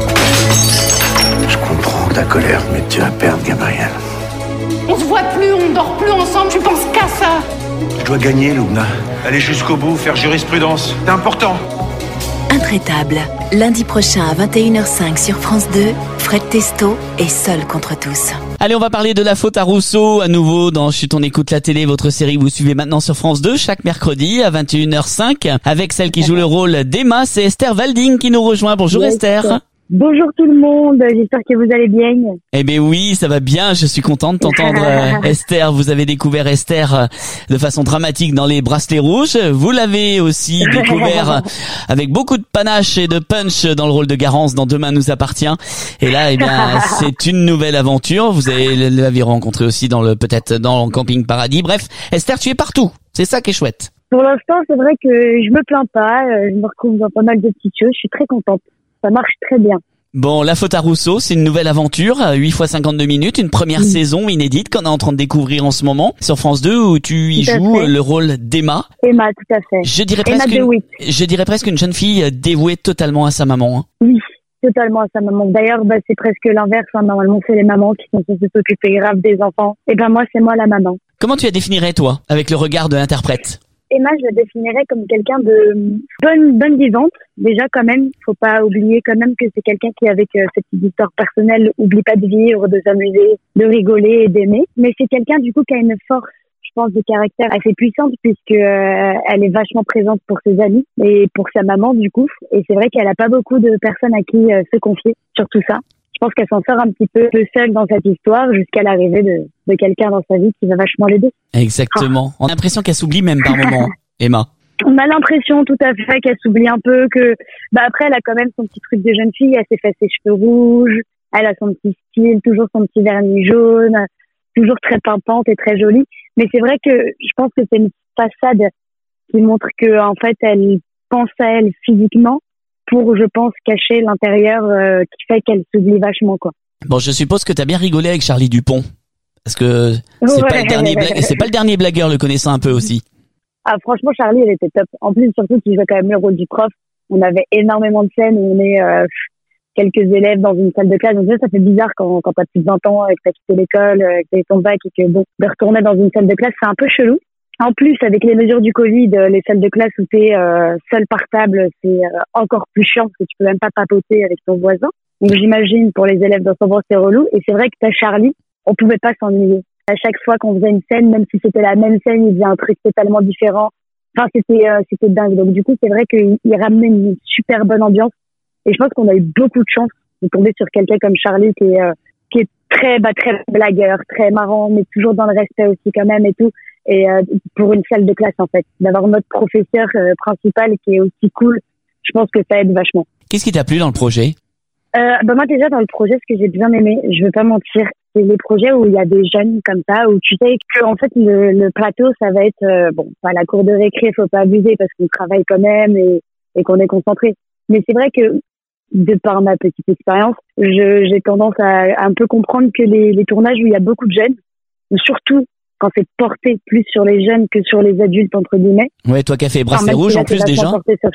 Je comprends ta colère, mais tu vas perdre, Gabriel. on se voit plus, on dort plus ensemble, tu penses qu'à ça. Je dois gagner, Luna. Aller jusqu'au bout, faire jurisprudence. C'est important. Intraitable. Lundi prochain à vingt et une heures cinq sur France deux, Fred Testo est seul contre tous. Allez, on va parler de La faute à Rousseau à nouveau dans Chut, on écoute la télé, votre série que vous suivez maintenant sur France deux chaque mercredi à vingt et une heures cinq avec celle qui joue le rôle d'Emma, c'est Esther Valding qui nous rejoint. Bonjour Yes. Esther. Bonjour tout le monde, j'espère que vous allez bien. Eh bien oui, ça va bien, je suis content de t'entendre euh, Esther. Vous avez découvert Esther euh, de façon dramatique dans Les Bracelets Rouges. Vous l'avez aussi découvert euh, avec beaucoup de panache et de punch dans le rôle de Garance dans Demain nous appartient. Et là, eh bien, c'est une nouvelle aventure. Vous avez, l'avez rencontré aussi dans le, peut-être dans le Camping Paradis. Bref, Esther, tu es partout. C'est ça qui est chouette. Pour l'instant, c'est vrai que je me plains pas, euh, je me retrouve dans pas mal de petites choses, je suis très contente. Ça marche très bien. Bon, La faute à Rousseau, c'est une nouvelle aventure, huit fois cinquante-deux minutes, une première mmh. saison inédite qu'on est en train de découvrir en ce moment sur France deux où tu y joues le rôle d'Emma. Emma, tout à fait. Je dirais Emma presque une, DeWitt. je dirais presque une jeune fille dévouée totalement à sa maman. Hein. Oui, totalement à sa maman. D'ailleurs, bah, c'est presque l'inverse. Hein. Normalement, c'est les mamans qui sont censées s'occuper grave des enfants. Et ben moi, c'est moi la maman. Comment tu la définirais, toi, avec le regard de l'interprète ? Emma, je la définirais comme quelqu'un de bonne, bonne vivante. Déjà, quand même, faut pas oublier quand même que c'est quelqu'un qui, avec euh, ses petites histoires personnelles, oublie pas de vivre, de s'amuser, de rigoler et d'aimer. Mais c'est quelqu'un, du coup, qui a une force, je pense, de caractère assez puissante puisque euh, elle est vachement présente pour ses amis et pour sa maman, du coup. Et c'est vrai qu'elle a pas beaucoup de personnes à qui euh, se confier sur tout ça. Je pense qu'elle s'en sort un petit peu seule dans cette histoire jusqu'à l'arrivée de, de quelqu'un dans sa vie qui va vachement l'aider. Exactement. On a l'impression qu'elle s'oublie même par moment, Emma. On a l'impression tout à fait qu'elle s'oublie un peu, que bah après elle a quand même son petit truc de jeune fille, elle s'est fait ses cheveux rouges, elle a son petit style, toujours son petit vernis jaune, toujours très pimpante et très jolie. Mais c'est vrai que je pense que c'est une façade qui montre que en fait elle pense à elle physiquement pour, je pense, cacher l'intérieur euh, qui fait qu'elle s'oublie vachement, quoi. Bon, je suppose que t'as bien rigolé avec Charlie Dupont. Parce que c'est ouais, pas le dernier ouais, bla- ouais. c'est pas le dernier blagueur, le connaissant un peu aussi. Ah, franchement, Charlie, elle était top. En plus, surtout qu'il jouait quand même le rôle du prof. On avait énormément de scènes où on est euh, quelques élèves dans une salle de classe. Donc déjà, ça fait bizarre quand, quand t'as plus de vingt ans et que t'as quitté l'école, euh, que t'as eu ton bac et que bon, de retourner dans une salle de classe, c'est un peu chelou. En plus, avec les mesures du Covid, les salles de classe où t'es euh, seul par table, c'est euh, encore plus chiant parce que tu peux même pas papoter avec ton voisin. Donc j'imagine pour les élèves dans son bras, c'est relou. Et c'est vrai que t'as Charlie, on pouvait pas s'ennuyer. À chaque fois qu'on faisait une scène, même si c'était la même scène, il faisait un truc totalement différent. Enfin, c'était euh, c'était dingue. Donc du coup, c'est vrai qu'il il ramenait une super bonne ambiance. Et je pense qu'on a eu beaucoup de chance de tomber sur quelqu'un comme Charlie qui est euh, qui est très bah très blagueur, très marrant, mais toujours dans le respect aussi quand même et tout. Et euh, pour une salle de classe en fait, d'avoir notre professeur euh, principal qui est aussi cool, je pense que ça aide vachement. Qu'est-ce qui t'a plu dans le projet ? Euh, bah moi déjà dans le projet, ce que j'ai bien aimé, je veux pas mentir, c'est les projets où il y a des jeunes comme ça, où tu sais que en fait le, le plateau ça va être euh, bon, pas la cour de récré, faut pas abuser parce qu'on travaille quand même et, et qu'on est concentré. Mais c'est vrai que de par ma petite expérience, je, j'ai tendance à, à un peu comprendre que les, les tournages où il y a beaucoup de jeunes, surtout quand c'est porté plus sur les jeunes que sur les adultes entre guillemets. Ouais, toi qui as fait Bracelet enfin, Rouge si en plus déjà.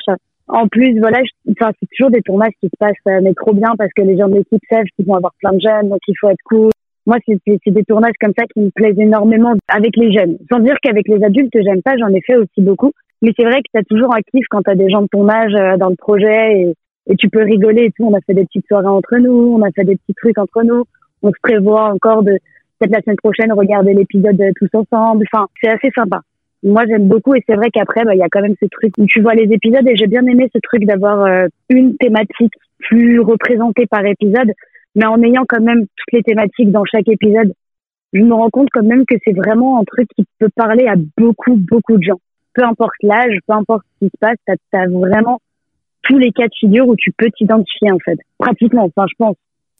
En plus, voilà, je, enfin, c'est toujours des tournages qui se passent euh, mais trop bien parce que les gens de l'équipe savent qu'ils vont avoir plein de jeunes, donc il faut être cool. Moi, c'est, c'est, c'est des tournages comme ça qui me plaisent énormément avec les jeunes. Sans dire qu'avec les adultes, j'aime pas, j'en ai fait aussi beaucoup. Mais c'est vrai que t'as toujours un kiff quand t'as des gens de ton âge euh, dans le projet et, et tu peux rigoler et tout. On a fait des petites soirées entre nous, on a fait des petits trucs entre nous. On se prévoit encore de peut-être la semaine prochaine regarder l'épisode euh, tous ensemble. Enfin, c'est assez sympa. Moi, j'aime beaucoup et c'est vrai qu'après, bah, il y a quand même ce truc où tu vois les épisodes et j'ai bien aimé ce truc d'avoir euh, une thématique plus représentée par épisode, mais en ayant quand même toutes les thématiques dans chaque épisode. Je me rends compte quand même que c'est vraiment un truc qui peut parler à beaucoup, beaucoup de gens. Peu importe l'âge, peu importe ce qui se passe, t'as, t'as vraiment tous les cas de figure où tu peux t'identifier, en fait. Pratiquement, enfin, je pense.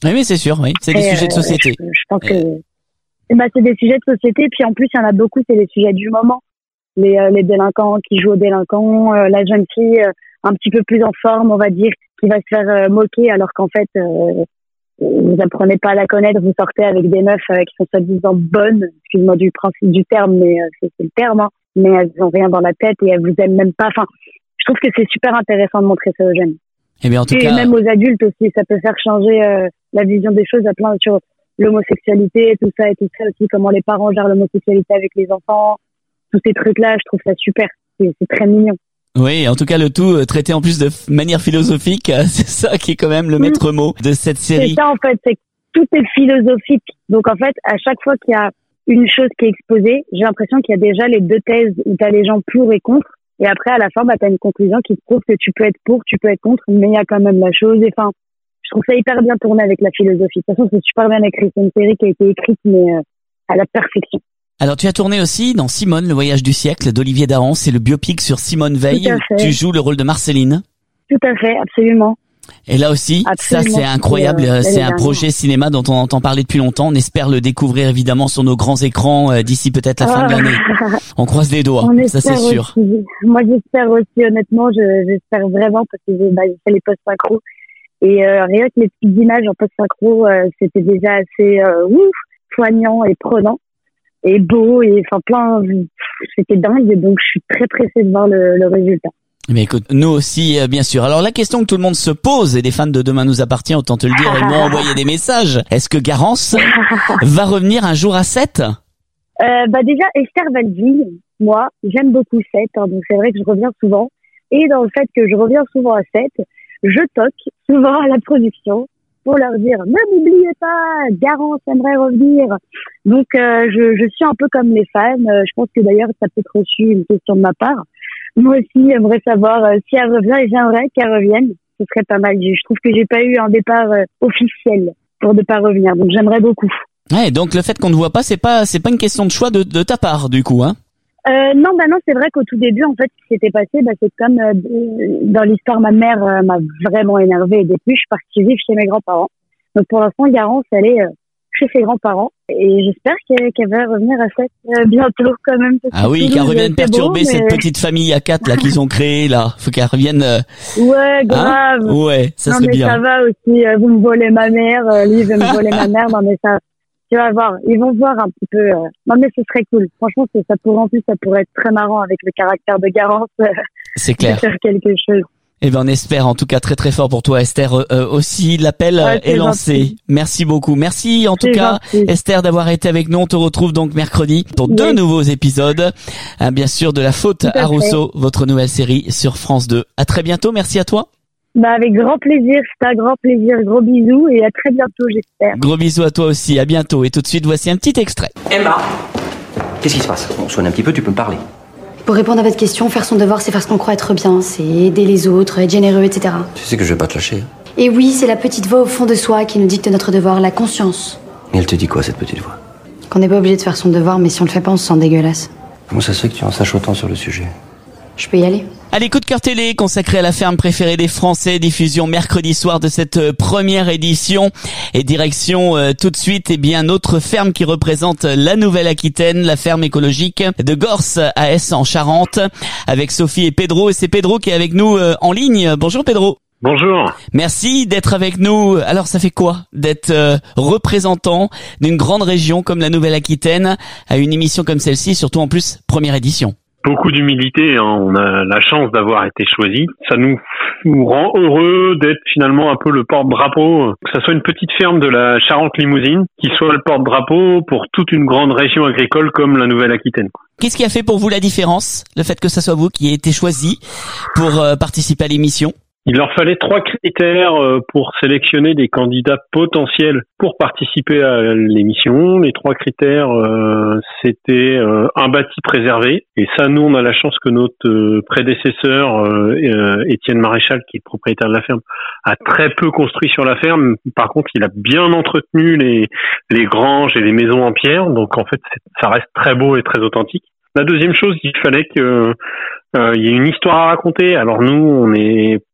Oui, mais c'est sûr, oui. C'est des et sujets de société. Je, je pense que et... bah, c'est des sujets de société. Puis en plus, il y en a beaucoup, c'est les sujets du moment. Les, euh, les délinquants qui jouent aux délinquants, euh, la jeune fille euh, un petit peu plus en forme, on va dire, qui va se faire euh, moquer alors qu'en fait, euh, vous apprenez pas à la connaître, vous sortez avec des meufs euh, qui sont soi-disant bonnes, excuse-moi du principe du terme, mais euh, c'est, c'est le terme, hein, mais elles ont rien dans la tête et elles vous aiment même pas. Enfin, je trouve que c'est super intéressant de montrer ça aux jeunes. Et, bien, en tout et cas... même aux adultes aussi, ça peut faire changer euh, la vision des choses à plein sur l'homosexualité, tout ça et tout ça aussi, comment les parents gèrent l'homosexualité avec les enfants, tous ces trucs-là, je trouve ça super. C'est, c'est très mignon. Oui, en tout cas, le tout euh, traité en plus de f- manière philosophique, euh, c'est ça qui est quand même le mmh. maître mot de cette série. C'est ça, en fait, c'est que tout est philosophique. Donc, en fait, à chaque fois qu'il y a une chose qui est exposée, j'ai l'impression qu'il y a déjà les deux thèses où t'as les gens pour et contre. Et après, à la fin, bah, t'as une conclusion qui te prouve que tu peux être pour, tu peux être contre, mais il y a quand même la chose. Et enfin, je trouve ça hyper bien tourné avec la philosophie. De toute façon, c'est super bien écrit. C'est une série qui a été écrite, mais euh, à la perfection. Alors, tu as tourné aussi dans Simone, le voyage du siècle d'Olivier Dahan. C'est le biopic sur Simone Veil. Tu joues le rôle de Marceline. Tout à fait, absolument. Et là aussi, absolument. Ça c'est incroyable. Euh, c'est un projet cinéma dont on entend parler depuis longtemps. On espère le découvrir évidemment sur nos grands écrans euh, d'ici peut-être la fin oh. de l'année. On croise les doigts, on ça c'est sûr. Aussi. Moi j'espère aussi, honnêtement, je, j'espère vraiment parce que j'ai, bah, j'ai fait les post-synchro. Et euh, rien que les petites images en post-synchro, euh, c'était déjà assez euh, ouf, poignant et prenant. Et beau, et enfin plein, c'était dingue, donc je suis très pressée de voir le, le résultat. Mais écoute, nous aussi, euh, bien sûr. Alors la question que tout le monde se pose, et les fans de Demain nous appartient, autant te le dire, ils m'ont envoyé des messages. Est-ce que Garance va revenir un jour à Sète? euh, Bah déjà, Esther Valville, moi, j'aime beaucoup Sète, hein, donc c'est vrai que je reviens souvent. Et dans le fait que je reviens souvent à Sète, je toque souvent à la production pour leur dire « Ne m'oubliez pas, Garance aimerait revenir ». Donc, euh, je, je suis un peu comme les fans. Euh, je pense que d'ailleurs, ça peut être reçu une question de ma part. Moi aussi, j'aimerais savoir euh, si elle revient et j'aimerais qu'elle revienne. Ce serait pas mal. Je trouve que j'ai pas eu un départ euh, officiel pour ne pas revenir. Donc, j'aimerais beaucoup. Ouais, donc le fait qu'on ne voit pas, c'est pas c'est pas une question de choix de, de ta part, du coup, hein. Euh, non, bah non, c'est vrai qu'au tout début, en fait, ce qui s'était passé, bah, c'est comme euh, dans l'histoire, ma mère euh, m'a vraiment énervée et depuis, je suis partie vivre chez mes grands-parents. Donc pour l'instant, Garance, elle est euh, chez ses grands-parents et j'espère qu'elle, qu'elle va revenir à cette euh, bientôt quand même. Ah oui, qu'elle revienne perturber beau, cette mais... petite famille à quatre là qu'ils ont créée là. Faut qu'elle revienne. Euh... Ouais, grave. Hein ouais, ça non, serait mais bien. Ça va aussi. Euh, vous me volez ma mère, euh, lui veut me voler ma mère. Non mais ça. Tu vas voir, ils vont voir un petit peu. Euh... Non mais ce serait cool. Franchement, ça pourrait en plus, ça pourrait être très marrant avec le caractère de Garance. Euh, C'est clair. De faire quelque chose. Eh ben on espère en tout cas très très fort pour toi Esther euh, aussi. L'appel ouais, est, est lancé. Gentil. Merci beaucoup. Merci en tout c'est cas gentil. Esther d'avoir été avec nous. On te retrouve donc mercredi pour oui. deux nouveaux épisodes. Euh, bien sûr de La Faute à, à Rousseau, votre nouvelle série sur France deux. À très bientôt. Merci à toi. Bah avec grand plaisir, c'est un grand plaisir. Gros bisous et à très bientôt j'espère. Gros bisous à toi aussi, à bientôt. Et tout de suite voici un petit extrait. Emma, qu'est-ce qui se passe? On sonne un petit peu, tu peux me parler. Pour répondre à votre question, faire son devoir, c'est faire ce qu'on croit être bien, c'est aider les autres, être généreux, et cetera. Tu sais que je vais pas te lâcher. Et oui, c'est la petite voix au fond de soi qui nous dicte notre devoir, la conscience. Et elle te dit quoi, cette petite voix? Qu'on n'est pas obligé de faire son devoir, mais si on le fait pas, on se sent dégueulasse. Comment ça se fait que tu en saches autant sur le sujet? Je peux y aller? Allez, coup de cœur télé consacré à la ferme préférée des Français, diffusion mercredi soir de cette euh, première édition et direction euh, tout de suite eh bien notre ferme qui représente la Nouvelle-Aquitaine, la ferme écologique de Gorce à Ess en Charente avec Sophie et Pedro et c'est Pedro qui est avec nous euh, en ligne. Bonjour Pedro. Bonjour. Merci d'être avec nous. Alors ça fait quoi d'être euh, représentant d'une grande région comme la Nouvelle-Aquitaine à une émission comme celle-ci, surtout en plus première édition? Beaucoup d'humilité, hein. On a la chance d'avoir été choisi. Ça nous, nous rend heureux d'être finalement un peu le porte-drapeau, que ça soit une petite ferme de la Charente-Limousine, qui soit le porte-drapeau pour toute une grande région agricole comme la Nouvelle-Aquitaine. Qu'est-ce qui a fait pour vous la différence, le fait que ça soit vous qui ayez été choisi pour euh, participer à l'émission? Il leur fallait trois critères pour sélectionner des candidats potentiels pour participer à l'émission. Les trois critères, euh, c'était euh, un bâti préservé. Et ça, nous, on a la chance que notre euh, prédécesseur, euh, Étienne Maréchal, qui est le propriétaire de la ferme, a très peu construit sur la ferme. Par contre, il a bien entretenu les, les granges et les maisons en pierre. Donc, en fait, ça reste très beau et très authentique. La deuxième chose, il fallait que euh, il y ait une histoire à raconter. Alors nous, on est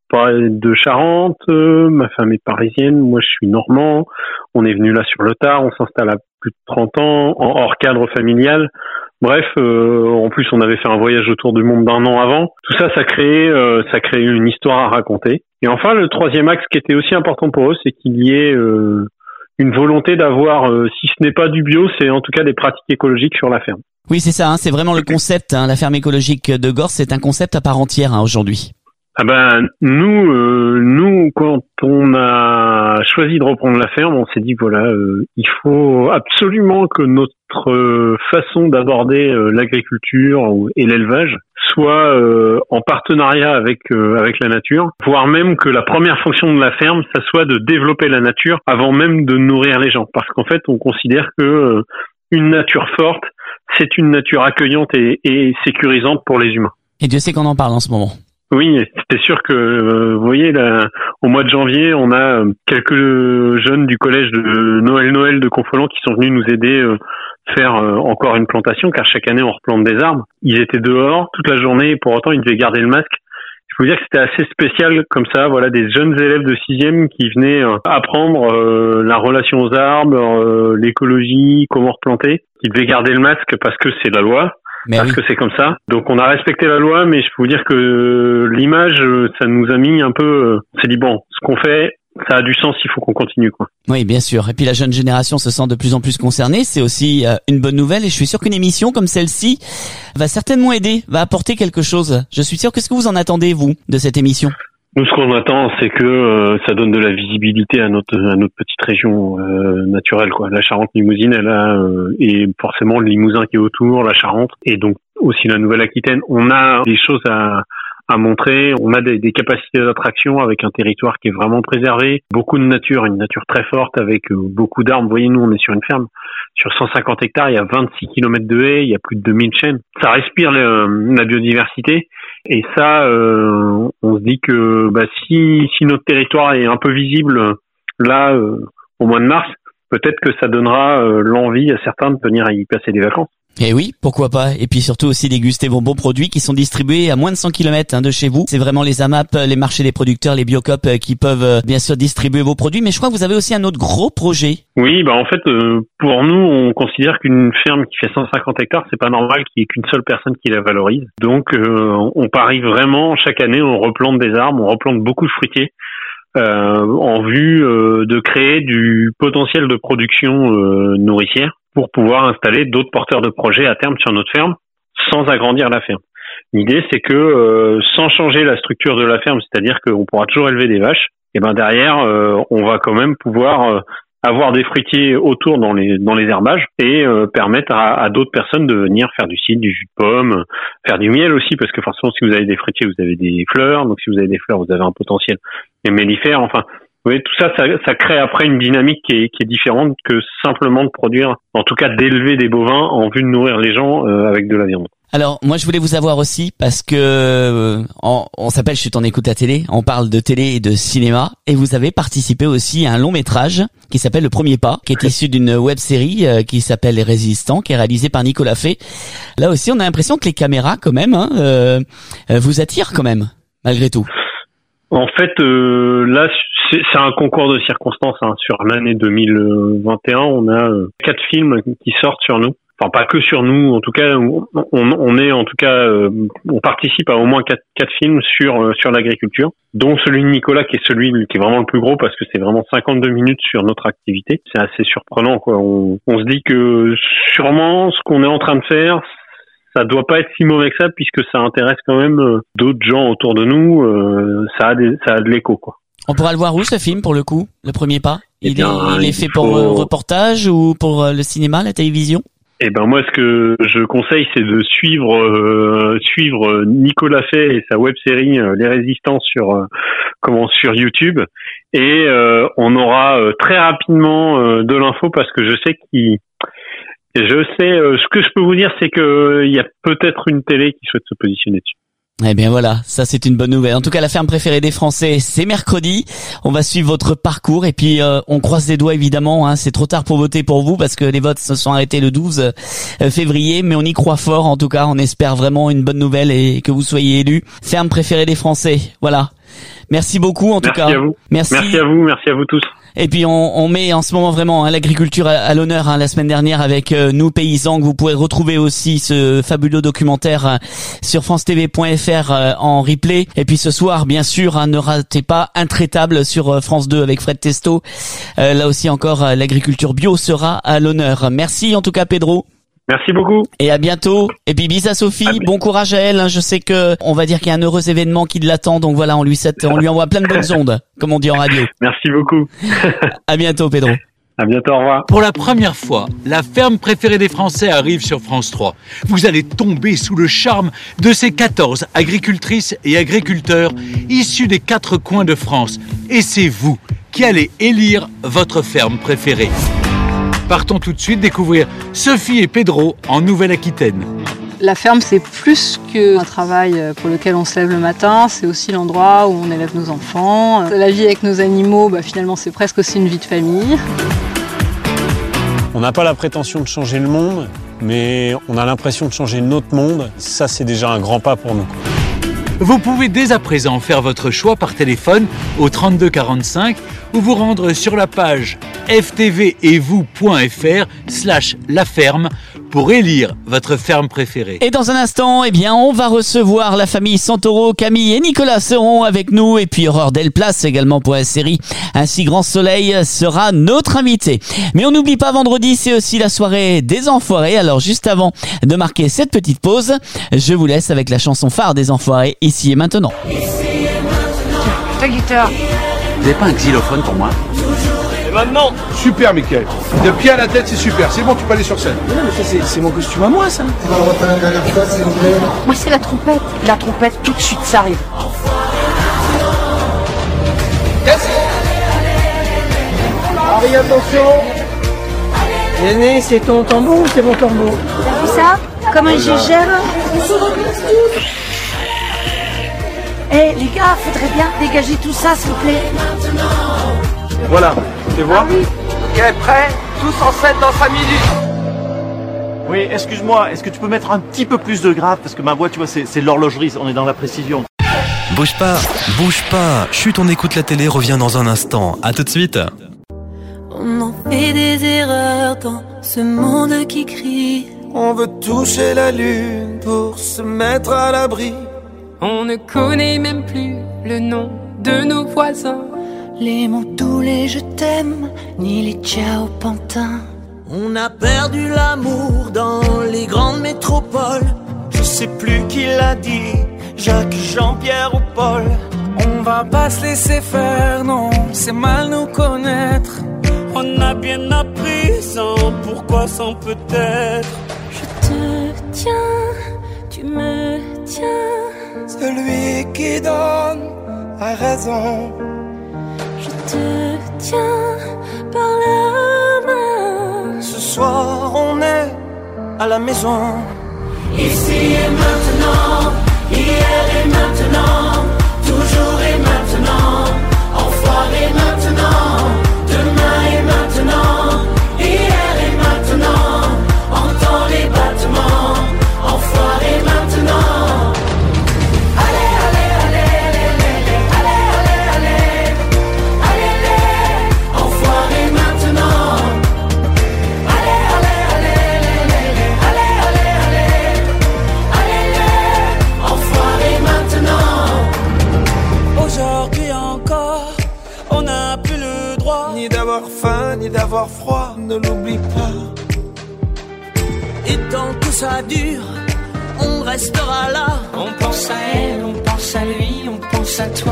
de Charente, euh, ma femme est parisienne, moi je suis normand. On est venu là sur le tard, on s'installe à plus de trente ans, en hors cadre familial. Bref, euh, en plus on avait fait un voyage autour du monde d'un an avant. Tout ça, ça crée, euh, ça crée une histoire à raconter. Et enfin, le troisième axe qui était aussi important pour eux, c'est qu'il y ait euh, une volonté d'avoir, euh, si ce n'est pas du bio, c'est en tout cas des pratiques écologiques sur la ferme. Oui, c'est ça, hein, c'est vraiment le concept. Hein, la ferme écologique de Gorce, c'est un concept à part entière hein, aujourd'hui. Ah ben nous, euh, nous quand on a choisi de reprendre la ferme, on s'est dit voilà, euh, il faut absolument que notre euh, façon d'aborder euh, l'agriculture et l'élevage soit euh, en partenariat avec euh, avec la nature, voire même que la première fonction de la ferme, ça soit de développer la nature avant même de nourrir les gens, parce qu'en fait, on considère que euh, une nature forte, c'est une nature accueillante et, et sécurisante pour les humains. Et Dieu sait qu'on en parle en ce moment. Oui, c'est sûr que, euh, vous voyez, là, au mois de janvier, on a euh, quelques jeunes du collège de Noël Noël de Confolens qui sont venus nous aider euh, faire euh, encore une plantation, car chaque année on replante des arbres. Ils étaient dehors toute la journée et pour autant ils devaient garder le masque. Je peux vous dire que c'était assez spécial comme ça, voilà, des jeunes élèves de sixième qui venaient euh, apprendre euh, la relation aux arbres, euh, l'écologie, comment replanter, qui devaient garder le masque parce que c'est la loi. Mais parce oui. que c'est comme ça. Donc on a respecté la loi, mais je peux vous dire que l'image, ça nous a mis un peu... On s'est dit, bon, ce qu'on fait, ça a du sens, il faut qu'on continue, quoi. Oui, bien sûr. Et puis la jeune génération se sent de plus en plus concernée. C'est aussi euh, une bonne nouvelle. Et je suis sûr qu'une émission comme celle-ci va certainement aider, va apporter quelque chose. Je suis sûr. Qu'est-ce que vous en attendez, vous, de cette émission ? Nous, ce qu'on attend, c'est que euh, ça donne de la visibilité à notre à notre petite région euh, naturelle, quoi. La Charente-Limousine, elle a euh, et forcément le Limousin qui est autour, la Charente, et donc aussi la Nouvelle-Aquitaine. On a des choses à à montrer. On a des, des capacités d'attraction avec un territoire qui est vraiment préservé, beaucoup de nature, une nature très forte avec euh, beaucoup d'arbres. Vous voyez, nous, on est sur une ferme. Sur cent cinquante hectares, il y a vingt-six kilomètres de haies, il y a plus de deux mille chênes. Ça respire le, la biodiversité. Et ça, euh, on se dit que bah, si, si notre territoire est un peu visible là, euh, au mois de mars, peut-être que ça donnera euh, l'envie à certains de venir y passer des vacances. Et oui, pourquoi pas. Et puis surtout aussi déguster vos bons produits qui sont distribués à moins de cent kilomètres hein, de chez vous. C'est vraiment les A M A P, les marchés des producteurs, les Biocop euh, qui peuvent euh, bien sûr distribuer vos produits. Mais je crois que vous avez aussi un autre gros projet. Oui, bah en fait, euh, pour nous, on considère qu'une ferme qui fait cent cinquante hectares, c'est pas normal qu'il y ait qu'une seule personne qui la valorise. Donc, euh, on parie vraiment, chaque année, on replante des arbres, on replante beaucoup de fruitiers. Euh, en vue euh, de créer du potentiel de production euh, nourricière pour pouvoir installer d'autres porteurs de projets à terme sur notre ferme sans agrandir la ferme. L'idée, c'est que euh, sans changer la structure de la ferme, c'est-à-dire qu'on pourra toujours élever des vaches, et ben derrière, euh, on va quand même pouvoir euh, avoir des fruitiers autour dans les dans les herbages et euh, permettre à, à d'autres personnes de venir faire du cidre, du jus de pomme, faire du miel aussi, parce que forcément, si vous avez des fruitiers, vous avez des fleurs, donc si vous avez des fleurs, vous avez un potentiel mellifère. Enfin, vous voyez, tout ça, ça, ça crée après une dynamique qui est, qui est différente que simplement de produire, en tout cas d'élever des bovins en vue de nourrir les gens euh, avec de la viande. Alors, moi, je voulais vous avoir aussi parce que euh, on, on s'appelle Chut, on écoute la télé. On parle de télé et de cinéma. Et vous avez participé aussi à un long métrage qui s'appelle Le Premier Pas, qui est issu d'une web série euh, qui s'appelle Les Résistants, qui est réalisée par Nicolas Fay. Là aussi, on a l'impression que les caméras, quand même, hein, euh, vous attirent quand même, malgré tout. En fait, euh, là, c'est, c'est un concours de circonstances. Hein. Sur l'année deux mille vingt et un, on a euh, quatre films qui sortent sur nous. Enfin, pas que sur nous. En tout cas, on, on est, en tout cas, euh, on participe à au moins quatre, quatre films sur euh, sur l'agriculture, dont celui de Nicolas, qui est celui qui est vraiment le plus gros parce que c'est vraiment cinquante-deux minutes sur notre activité. C'est assez surprenant, quoi. On, on se dit que sûrement ce qu'on est en train de faire, ça doit pas être si mauvais que ça, puisque ça intéresse quand même euh, d'autres gens autour de nous. Euh, ça a des, ça a de l'écho, quoi. On pourra le voir où, ce film, pour le coup, Le Premier Pas? Il, bien, est, il est fait faut... pour euh, reportage ou pour euh, le cinéma, la télévision? Eh ben moi, ce que je conseille, c'est de suivre euh, suivre Nicolas Fay et sa web-série euh, Les Résistants sur euh, comment sur YouTube, et euh, on aura euh, très rapidement euh, de l'info, parce que je sais qu'il je sais euh, ce que je peux vous dire, c'est que euh, il y a peut-être une télé qui souhaite se positionner dessus. Eh bien voilà, ça c'est une bonne nouvelle. En tout cas, la ferme préférée des Français, c'est mercredi. On va suivre votre parcours et puis euh, on croise les doigts évidemment. Hein, c'est trop tard pour voter pour vous parce que les votes se sont arrêtés le douze février, mais on y croit fort. En tout cas, on espère vraiment une bonne nouvelle et que vous soyez élu. Ferme préférée des Français, voilà. Merci beaucoup en tout merci cas. À vous. Merci. Merci à vous, merci à vous tous. Et puis on, on met en ce moment vraiment hein, l'agriculture à, à l'honneur hein, la semaine dernière avec euh, Nous Paysans, que vous pourrez retrouver aussi ce fabuleux documentaire euh, sur france t v point f r euh, en replay. Et puis ce soir, bien sûr, hein, ne ratez pas Intraitable sur euh, France deux avec Fred Testo. Euh, là aussi encore, euh, l'agriculture bio sera à l'honneur. Merci en tout cas Pedro. Merci beaucoup. Et à bientôt. Et puis bis à Sophie, bon courage à elle. Je sais que on va dire qu'il y a un heureux événement qui l'attend, donc voilà, on lui souhaite, on lui envoie plein de bonnes ondes, comme on dit en radio. Merci beaucoup. À bientôt Pedro. À bientôt, au revoir. Pour la première fois, la ferme préférée des Français arrive sur France trois. Vous allez tomber sous le charme de ces quatorze agricultrices et agriculteurs issus des quatre coins de France. Et c'est vous qui allez élire votre ferme préférée. Partons tout de suite découvrir Sophie et Pedro en Nouvelle-Aquitaine. La ferme, c'est plus qu'un travail pour lequel on se lève le matin, c'est aussi l'endroit où on élève nos enfants. La vie avec nos animaux, bah, finalement, c'est presque aussi une vie de famille. On n'a pas la prétention de changer le monde, mais on a l'impression de changer notre monde. Ça, c'est déjà un grand pas pour nous. Vous pouvez dès à présent faire votre choix par téléphone au trente-deux quarante-cinq ou vous rendre sur la page f t v et vous point f r slash la ferme pour élire votre ferme préférée. Et dans un instant, eh bien, on va recevoir la famille Santoro. Camille et Nicolas seront avec nous, et puis Aurore Delplace également pour la série Ainsi Grand Soleil sera notre invité. Mais on n'oublie pas, vendredi, c'est aussi la soirée des Enfoirés. Alors juste avant de marquer cette petite pause, je vous laisse avec la chanson phare des Enfoirés, Ici et Maintenant. Ta guitare. Vous n'avez pas un xylophone pour moi? Et maintenant? Super, Mickaël. De pied à la tête, c'est super. C'est bon, tu peux aller sur scène. Non, mais ça, c'est, c'est mon costume à moi, ça. Moi, c'est la trompette. La trompette, tout de suite, ça arrive. Yes. Harry, attention. Yanné, c'est ton tambour ou c'est mon tambour? T'as vu ça? Comme un gégère. Eh hey, les gars, faudrait bien dégager tout ça, s'il vous plaît. Voilà, tu vois? Ah oui. Ok, prêt? Tous en scène dans cinq minutes. Oui, excuse-moi, est-ce que tu peux mettre un petit peu plus de grave? Parce que ma voix, tu vois, c'est, c'est l'horlogerie, on est dans la précision. Bouge pas, bouge pas. Chut, on écoute la télé, revient dans un instant. À tout de suite. On en fait des erreurs dans ce monde qui crie. On veut toucher la lune pour se mettre à l'abri. On ne connaît même plus le nom de nos voisins. Les mots doux, les je t'aime, ni les ciao pantins. On a perdu l'amour dans les grandes métropoles. Je sais plus qui l'a dit, Jacques, Jean-Pierre ou Paul. On va pas se laisser faire, non, c'est mal nous connaître. On a bien appris sans pourquoi, sans peut-être. Je te tiens, tu me tiens. Celui qui donne a raison. Je te tiens par la main. Ce soir on est à la maison. Ici et maintenant, hier et maintenant, toujours et maintenant, enfoiré maintenant, demain et maintenant, hier et maintenant, entends les battements, enfoiré maintenant. Allez, allez, allez, allez, allez, allez, allez, allez, allez, enfoiré maintenant. Allez, allez, allez, allez, allez, allez, allez, allez, enfoiré maintenant. Aujourd'hui encore, on n'a plus le droit ni d'avoir faim, ni d'avoir froid, ne l'oublie pas. Et tant que ça dure, on restera là. On pense à elle, on pense à lui, on pense à toi.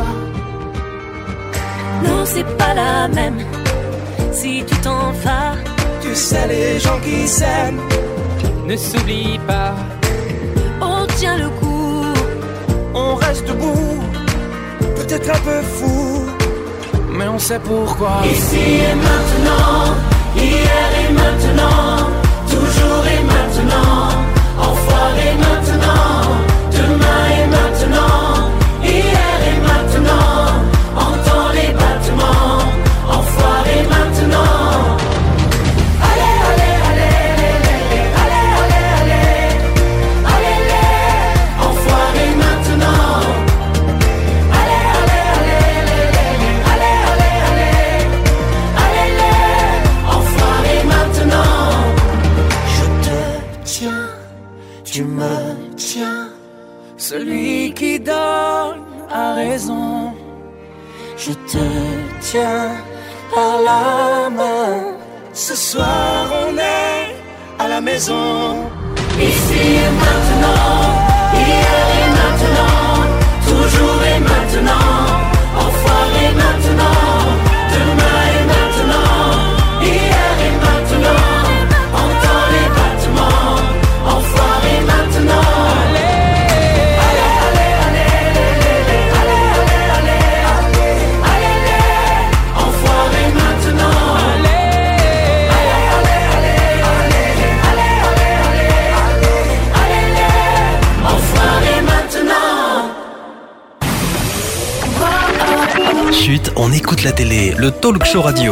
Non, c'est pas la même. Si tu t'en vas, tu sais les gens qui s'aiment ne s'oublie pas. On tient le coup, on reste debout, peut-être un peu fou, mais on sait pourquoi. Ici et maintenant, hier et maintenant, toujours et maintenant, enfoiré maintenant, demain et maintenant, hier et maintenant, entends les battements, enfoiré maintenant. Allez, allez, allez, allez, allez, allez, allez, allez, enfoiré maintenant. Allez, allez, allez, celui qui donne a raison. Je te tiens par la main. Ce soir on est à la maison. Ici et maintenant, hier et maintenant, toujours et maintenant, enfoiré maintenant, demain et maintenant, hier et maintenant, entends les battements, enfoiré maintenant. Chut, on écoute la télé, le talk show radio.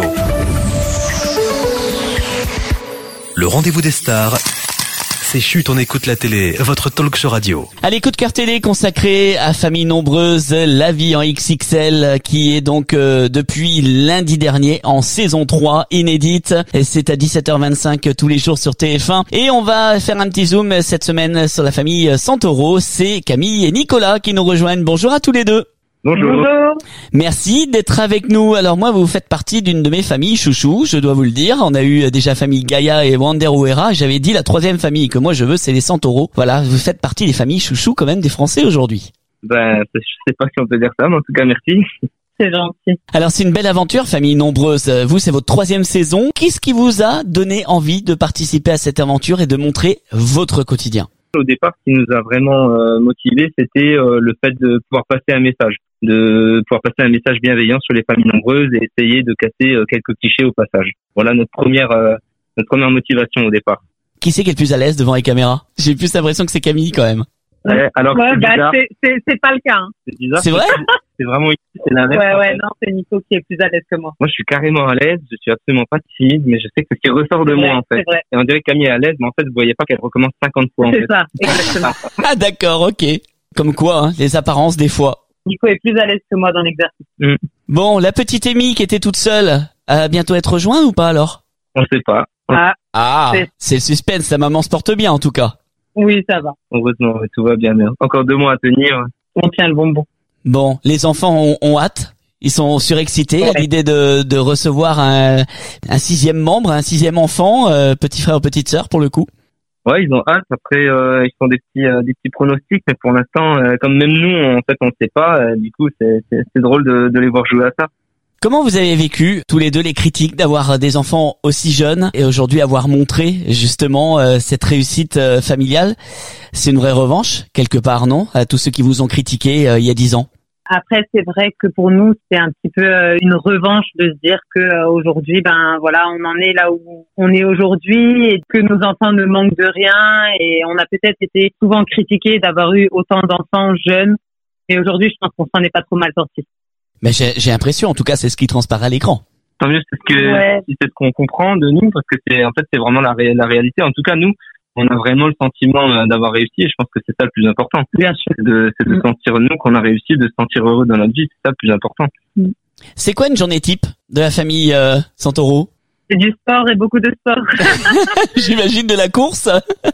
Le rendez-vous des stars, c'est Chut, on écoute la télé, votre talk show radio. Allez, coup de cœur télé consacré à Famille Nombreuse, la vie en X X L, qui est donc euh, depuis lundi dernier en saison trois, inédite. Et c'est à dix-sept heures vingt-cinq tous les jours sur T F un. Et on va faire un petit zoom cette semaine sur la famille Santoro. C'est Camille et Nicolas qui nous rejoignent. Bonjour à tous les deux. Bonjour. Bonjour. Merci d'être avec nous. Alors moi, vous faites partie d'une de mes familles chouchou, je dois vous le dire. On a eu déjà famille Gaïa et Wander Uera. J'avais dit la troisième famille que moi je veux, c'est les Santoro. Voilà, vous faites partie des familles chouchou quand même des Français aujourd'hui. Ben, je sais pas si on peut dire ça, mais en tout cas, merci. C'est gentil. Alors c'est une belle aventure, famille nombreuse. Vous, c'est votre troisième saison. Qu'est-ce qui vous a donné envie de participer à cette aventure et de montrer votre quotidien ? Au départ, ce qui nous a vraiment euh, motivés, c'était euh, le fait de pouvoir passer un message, de pouvoir passer un message bienveillant sur les familles nombreuses et essayer de casser euh, quelques clichés au passage. Voilà notre première euh, notre première motivation au départ. Qui c'est qui est le plus à l'aise devant les caméras ? J'ai plus l'impression que c'est Camille quand même. Ouais, alors ouais, c'est bah bizarre. c'est, c'est, c'est pas le cas. Hein. C'est bizarre. C'est vrai ? C'est vraiment c'est l'inverse. Ouais, ouais, non, c'est Nico qui est plus à l'aise que moi. Moi, je suis carrément à l'aise. Je suis absolument pas timide, mais je sais que c'est ce qui ressort de C'est moi, vrai, en fait. c'est vrai. Et on dirait que Camille est à l'aise, mais en fait, vous voyez pas qu'elle recommence cinquante fois, en C'est fait. ça, exactement. Ah d'accord, ok. Comme quoi, hein, les apparences des fois. Nico est plus à l'aise que moi dans l'exercice. Mm. Bon, la petite Amy qui était toute seule, va bientôt être rejointe ou pas alors ? On sait pas. Ah, Ah, c'est- c'est le suspense, sa maman se porte bien en tout cas. oui, ça va. Heureusement, tout va bien. Mais encore deux mois à tenir. On tient le bonbon. Bon, les enfants ont, ont hâte. Ils sont surexcités à Ouais. l'idée de, de recevoir un, un sixième membre, un sixième enfant, euh, petit frère ou petite sœur pour le coup. Ouais, ils ont hâte. Après, euh, ils font des petits, euh, des petits pronostics, mais pour l'instant, euh, comme même nous, en fait, on ne sait pas. euh, du coup, c'est, c'est, c'est drôle de, de les voir jouer à ça. Comment vous avez vécu tous les deux les critiques d'avoir des enfants aussi jeunes et aujourd'hui avoir montré justement euh, cette réussite euh, familiale ? C'est une vraie revanche quelque part, non ? À tous ceux qui vous ont critiqué euh, il y a dix ans. Après, c'est vrai que pour nous, c'est un petit peu euh, une revanche de se dire que euh, aujourd'hui, ben voilà, on en est là où on est aujourd'hui et que nos enfants ne manquent de rien. Et on a peut-être été souvent critiqués d'avoir eu autant d'enfants jeunes. Et aujourd'hui, je pense qu'on s'en est pas trop mal sortis. Mais j'ai, j'ai l'impression, en tout cas, c'est ce qui transparaît à l'écran. Tant mieux, c'est ce que, Ouais. c'est ce qu'on comprend de nous, parce que c'est, en fait, c'est vraiment la, ré- la réalité. En tout cas, nous, on a vraiment le sentiment euh, d'avoir réussi, et je pense que c'est ça le plus important. Bien sûr. C'est de, c'est de sentir nous qu'on a réussi, de se sentir heureux dans notre vie, c'est ça le plus important. C'est quoi une journée type de la famille euh, Santoro ? C'est du sport et beaucoup de sport. J'imagine de la course.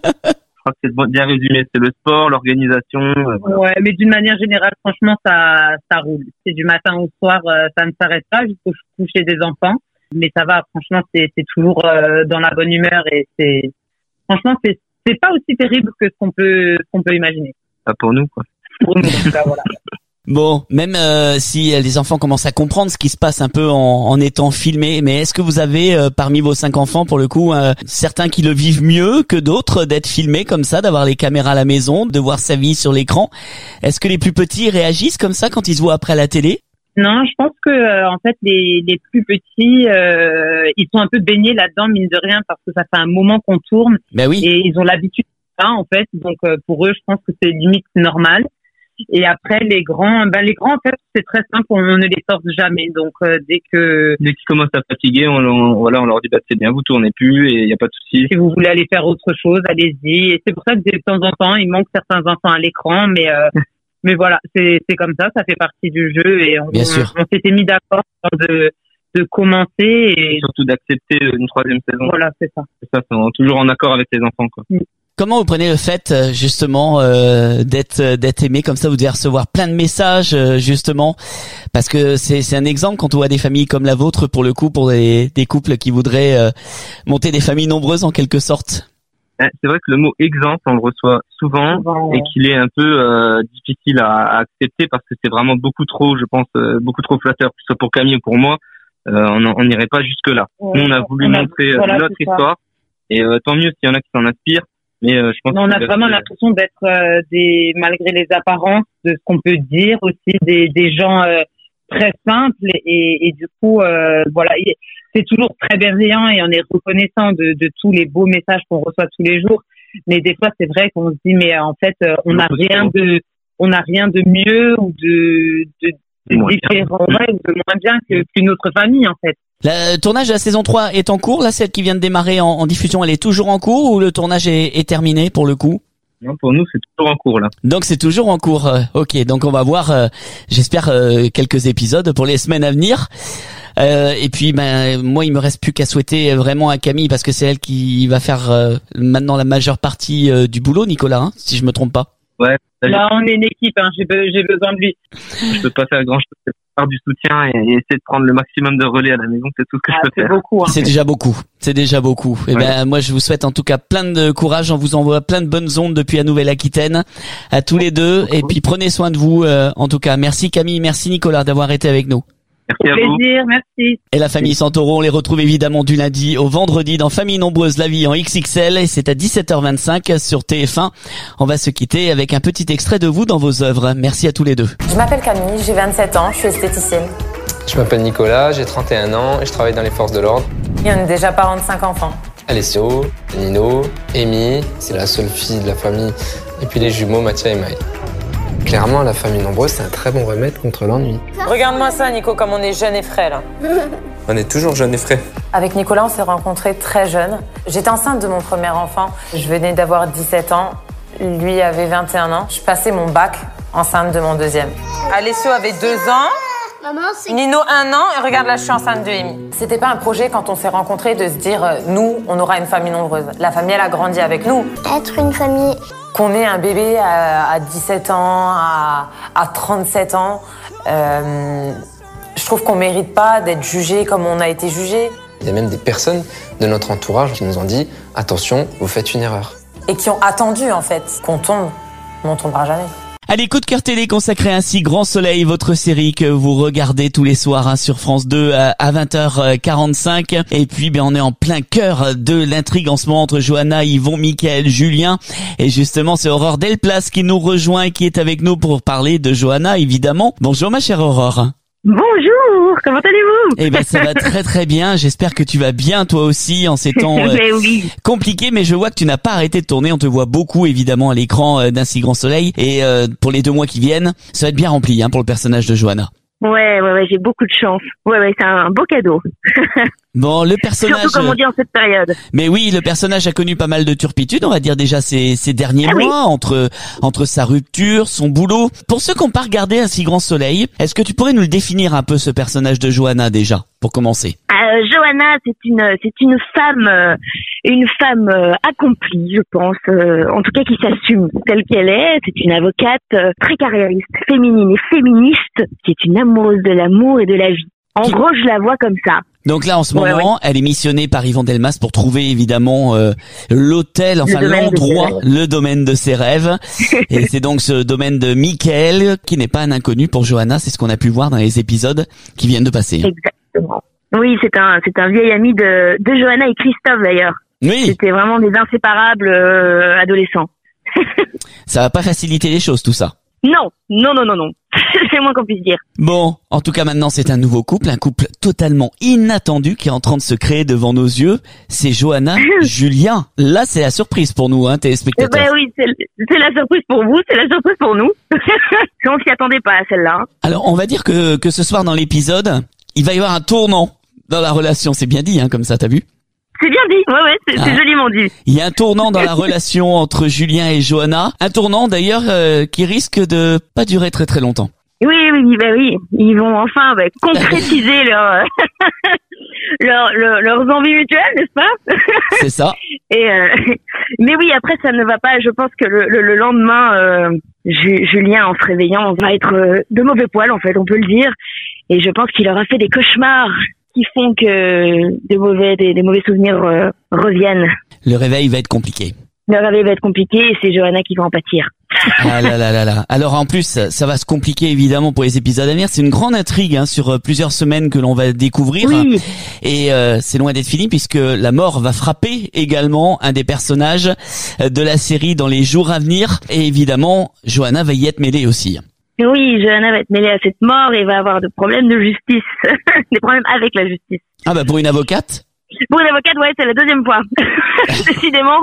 Je crois que c'est bien résumé. C'est le sport, l'organisation. euh, voilà. Ouais, mais d'une manière générale, franchement, ça, ça roule. C'est du matin au soir, euh, ça ne s'arrête pas jusqu'au coucher des enfants. Mais ça va, franchement, c'est, c'est toujours euh, dans la bonne humeur et c'est, franchement, c'est, c'est pas aussi terrible que ce qu'on peut, ce qu'on peut imaginer. Pas pour nous, quoi. Pour nous, en tout cas, voilà. Bon, même euh, si euh, les enfants commencent à comprendre ce qui se passe un peu en, en étant filmés, mais est-ce que vous avez euh, parmi vos cinq enfants, pour le coup, euh, certains qui le vivent mieux que d'autres, d'être filmés comme ça, d'avoir les caméras à la maison, de voir sa vie sur l'écran ? Est-ce que les plus petits réagissent comme ça quand ils se voient après à la télé ? Non, je pense que euh, en fait les les plus petits, euh, ils sont un peu baignés là-dedans mine de rien parce que ça fait un moment qu'on tourne. Ben oui. Et ils ont l'habitude de ça en fait, donc euh, pour eux, je pense que c'est limite normal. Et après les grands, ben les grands en fait c'est très simple, on ne les force jamais. Donc euh, dès que Dès qu'ils commencent à fatiguer, on, on, voilà, on leur dit bah c'est bien, vous tournez plus et il y a pas de souci. si vous voulez aller faire autre chose, allez-y. Et c'est pour ça que de temps en temps, il manque certains enfants à l'écran, mais euh, mais voilà, c'est c'est comme ça, ça fait partie du jeu et on, Bien on, sûr. on s'était mis d'accord de de commencer et Surtout d'accepter une troisième saison. voilà, c'est ça. C'est ça, c'est en- toujours en accord avec les enfants, quoi. Comment vous prenez le fait justement euh, d'être d'être aimé comme ça? Vous devez recevoir plein de messages euh, justement, parce que c'est c'est un exemple quand on voit des familles comme la vôtre, pour le coup, pour des des couples qui voudraient euh, monter des familles nombreuses en quelque sorte. C'est vrai que le mot exemple, on le reçoit souvent, souvent ouais. et qu'il est un peu euh, difficile à, à accepter parce que c'est vraiment beaucoup trop, je pense, euh, beaucoup trop flatteur, que ce soit pour Camille ou pour moi. Euh, on n'irait pas jusque là. Ouais, Nous, on a voulu on a, montrer voilà, notre histoire, et euh, tant mieux s'il y en a qui s'en inspirent. Mais euh, je pense. Non, on a vraiment euh, l'impression d'être euh, des, malgré les apparences, de ce qu'on peut dire aussi, des des gens euh, très simples et, et du coup, euh, voilà. C'est toujours très bienveillant et on est reconnaissant de, de tous les beaux messages qu'on reçoit tous les jours. Mais des fois, c'est vrai qu'on se dit, mais en fait, on n'a rien de, on n'a rien de mieux ou de, de, de différent, ouais, ou de moins bien que, qu'une autre famille, en fait. Le tournage de la saison trois est en cours. Là, celle qui vient de démarrer en, en diffusion, elle est toujours en cours ou le tournage est, est terminé pour le coup? Non, pour nous, c'est toujours en cours, là. Donc, c'est toujours en cours. Euh, ok. Donc, on va voir, euh, j'espère, euh, quelques épisodes pour les semaines à venir. Euh, et puis, ben, moi, il me reste plus qu'à souhaiter vraiment à Camille, parce que c'est elle qui va faire euh, maintenant la majeure partie euh, du boulot, Nicolas, hein, si je me trompe pas. Ouais. Là, on est une équipe, hein, j'ai, be- j'ai besoin de lui. Je peux pas faire grand chose, c'est faire du soutien et, et essayer de prendre le maximum de relais à la maison, c'est tout ce que ah, je peux c'est faire. Beaucoup, hein. C'est déjà beaucoup, c'est déjà beaucoup. Et ouais. ben, moi, je vous souhaite en tout cas plein de courage, on vous envoie plein de bonnes ondes depuis la Nouvelle-Aquitaine, à tous les deux, et puis prenez soin de vous, euh, en tout cas. Merci Camille, merci Nicolas d'avoir été avec nous. Merci à vous. Plaisir, merci. Et la famille Santoro, on les retrouve évidemment du lundi au vendredi dans Famille Nombreuse, la vie en X X L, et c'est à dix-sept heures vingt-cinq sur T F un. On va se quitter avec un petit extrait de vous dans vos œuvres. Merci à tous les deux. Je m'appelle Camille, j'ai vingt-sept ans, je suis esthéticienne. Je m'appelle Nicolas, j'ai trente et un ans et je travaille dans les forces de l'ordre. Et on est déjà parents de cinq enfants. Alessio, Nino, Amy, c'est la seule fille de la famille, et puis les jumeaux Mathia et Maë. Clairement, la famille nombreuse, c'est un très bon remède contre l'ennui. Regarde-moi ça, Nico, comme on est jeune et frais, là. On est toujours jeune et frais. Avec Nicolas, on s'est rencontrés très jeunes. J'étais enceinte de mon premier enfant. Je venais d'avoir dix-sept ans. Lui avait vingt et un ans. Je passais mon bac enceinte de mon deuxième. Alessio avait deux ans. Maman, c'est... Nino, un an. Et regarde, là, je suis enceinte de Amy. C'était pas un projet, quand on s'est rencontrés, de se dire, euh, nous, on aura une famille nombreuse. La famille, elle a grandi avec nous. Être une famille... Qu'on ait un bébé à, à dix-sept ans, à, à trente-sept ans, euh, je trouve qu'on mérite pas d'être jugé comme on a été jugé. Il y a même des personnes de notre entourage qui nous ont dit « Attention, vous faites une erreur ». Et qui ont attendu, en fait, qu'on tombe, mais on tombera jamais. Allez, coup de cœur télé consacré ainsi Grand Soleil, votre série que vous regardez tous les soirs hein, sur France deux à vingt heures quarante-cinq. Et puis, ben, on est en plein cœur de l'intrigue en ce moment entre Johanna, Yvon, Mickaël, Julien. Et justement, c'est Aurore Delplace qui nous rejoint et qui est avec nous pour parler de Johanna, évidemment. Bonjour ma chère Aurore. Bonjour, comment allez-vous? Eh ben ça va très très bien, j'espère que tu vas bien toi aussi en ces temps euh, oui. compliqués, mais je vois que tu n'as pas arrêté de tourner, on te voit beaucoup évidemment à l'écran euh, d'Un si grand soleil, et euh, pour les deux mois qui viennent, ça va être bien rempli hein, pour le personnage de Johanna. Ouais, ouais, ouais, j'ai beaucoup de chance. Ouais, ouais, c'est un beau cadeau. Bon, le personnage... Surtout comme on dit en cette période. Mais oui, le personnage a connu pas mal de turpitudes, on va dire déjà ces, ces derniers ah, mois, oui. entre entre sa rupture, son boulot. Pour ceux qui n'ont pas regardé Un si grand soleil, est-ce que tu pourrais nous le définir un peu, ce personnage de Johanna, déjà, pour commencer? euh, Johanna, c'est une c'est une femme, euh, une femme euh, accomplie, je pense, euh, en tout cas qui s'assume telle qu'elle est. C'est une avocate euh, très carriériste, féminine et féministe, qui est une amoureuse de l'amour et de la vie. En qui... gros, je la vois comme ça. Donc là, en ce ouais, moment, ouais. elle est missionnée par Yvon Delmas pour trouver évidemment euh, l'hôtel, enfin le l'endroit, le domaine de ses rêves. Et c'est donc ce domaine de Mickaël qui n'est pas un inconnu pour Johanna. C'est ce qu'on a pu voir dans les épisodes qui viennent de passer. Exactement. Oui, c'est un c'est un vieil ami de de Johanna et Christophe d'ailleurs. Oui. C'était vraiment des inséparables euh, adolescents. Ça va pas faciliter les choses, tout ça. Non, non, non, non, non. C'est moins qu'on puisse dire. Bon, en tout cas maintenant c'est un nouveau couple, un couple totalement inattendu qui est en train de se créer devant nos yeux. C'est Johanna, Julien. Là c'est la surprise pour nous, hein, téléspectateurs. Ben oui, c'est, c'est la surprise pour vous, c'est la surprise pour nous. On s'y attendait pas à celle-là. Alors on va dire que que ce soir dans l'épisode, il va y avoir un tournant dans la relation. C'est bien dit, hein, comme ça, t'as vu? C'est bien dit, ouais, ouais, c'est, ah. c'est joliment dit. Il y a un tournant dans la relation entre Julien et Johanna. Un tournant, d'ailleurs, euh, qui risque de pas durer très très longtemps. Oui, oui, bah oui. Ils vont enfin bah, concrétiser leur, leur, leur, leurs envies mutuelles, n'est-ce pas? C'est ça. Et euh, Mais oui, après ça ne va pas. Je pense que le, le, le lendemain, euh, Julien, en se réveillant, va être euh, de mauvais poil, en fait, on peut le dire. Et je pense qu'il aura fait des cauchemars qui font que des mauvais, des, des mauvais souvenirs euh, reviennent. Le réveil va être compliqué. Le réveil va être compliqué et c'est Johanna qui va en pâtir. Ah là là là là. Alors en plus, ça va se compliquer évidemment pour les épisodes à venir. C'est une grande intrigue hein, sur plusieurs semaines que l'on va découvrir. Oui. Et euh, c'est loin d'être fini puisque la mort va frapper également un des personnages de la série dans les jours à venir. Et évidemment, Johanna va y être mêlée aussi. Oui, Johanna va être mêlée à cette mort et va avoir des problèmes de justice. Des problèmes avec la justice. Ah bah pour une avocate ? Pour une avocate, ouais, c'est la deuxième fois. Décidément.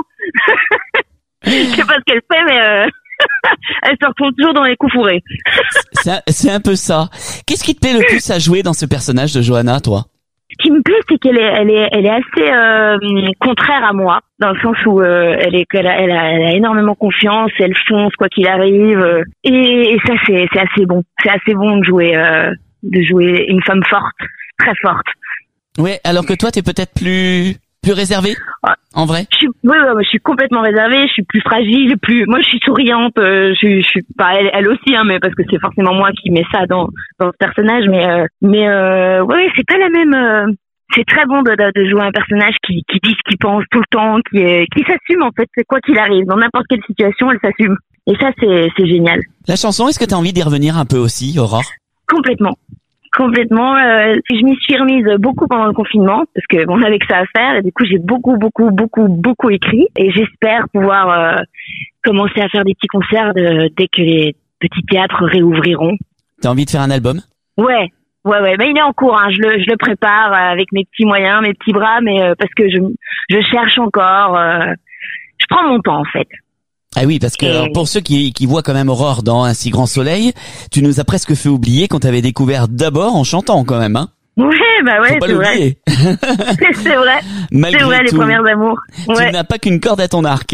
Je sais pas ce qu'elle fait, mais euh, elle se retrouve toujours dans les coups fourrés. c'est, un, c'est un peu ça. Qu'est-ce qui te plaît le plus à jouer dans ce personnage de Johanna, toi ? Ce qui me plaît, c'est qu'elle est, elle est, elle est assez euh, contraire à moi, dans le sens où euh, elle est, elle a, elle a, elle a énormément confiance, elle fonce quoi qu'il arrive, euh, et, et ça c'est, c'est assez bon. C'est assez bon de jouer, euh, de jouer une femme forte, très forte. Ouais, alors que toi, t'es peut-être plus plus réservée, en vrai. Je suis, ouais, ouais, je suis complètement réservée. Je suis plus fragile, plus. Moi, je suis souriante. Euh, je, je suis pas elle, elle aussi, hein, mais parce que c'est forcément moi qui mets ça dans dans ce personnage. Mais euh, mais euh, ouais, c'est pas la même. Euh, c'est très bon de, de de jouer un personnage qui qui dit ce qu'il pense tout le temps, qui est qui s'assume en fait. C'est quoi qu'il arrive, dans n'importe quelle situation, elle s'assume. Et ça, c'est c'est génial. La chanson, est-ce que t'as envie d'y revenir un peu aussi, Aurore ? Complètement. Complètement. Euh, je m'y suis remise beaucoup pendant le confinement parce que on avait que ça à faire et du coup j'ai beaucoup beaucoup beaucoup beaucoup écrit et j'espère pouvoir euh, commencer à faire des petits concerts de, dès que les petits théâtres réouvriront. T'as envie de faire un album ? Ouais, ouais, ouais. Mais il est en cours. Hein. Je le je le prépare avec mes petits moyens, mes petits bras, mais euh, parce que je je cherche encore. Euh, je prends mon temps en fait. Ah oui, parce que Et... alors, pour ceux qui, qui voient quand même Aurore dans Un si grand soleil, tu nous as presque fait oublier qu'on t'avait découvert d'abord en chantant quand même, hein. Ouais, bah ouais, Faut pas c'est l'oublier. vrai. C'est vrai. Malgré c'est vrai, tout, les premières amours. Ouais. Tu n'as pas qu'une corde à ton arc.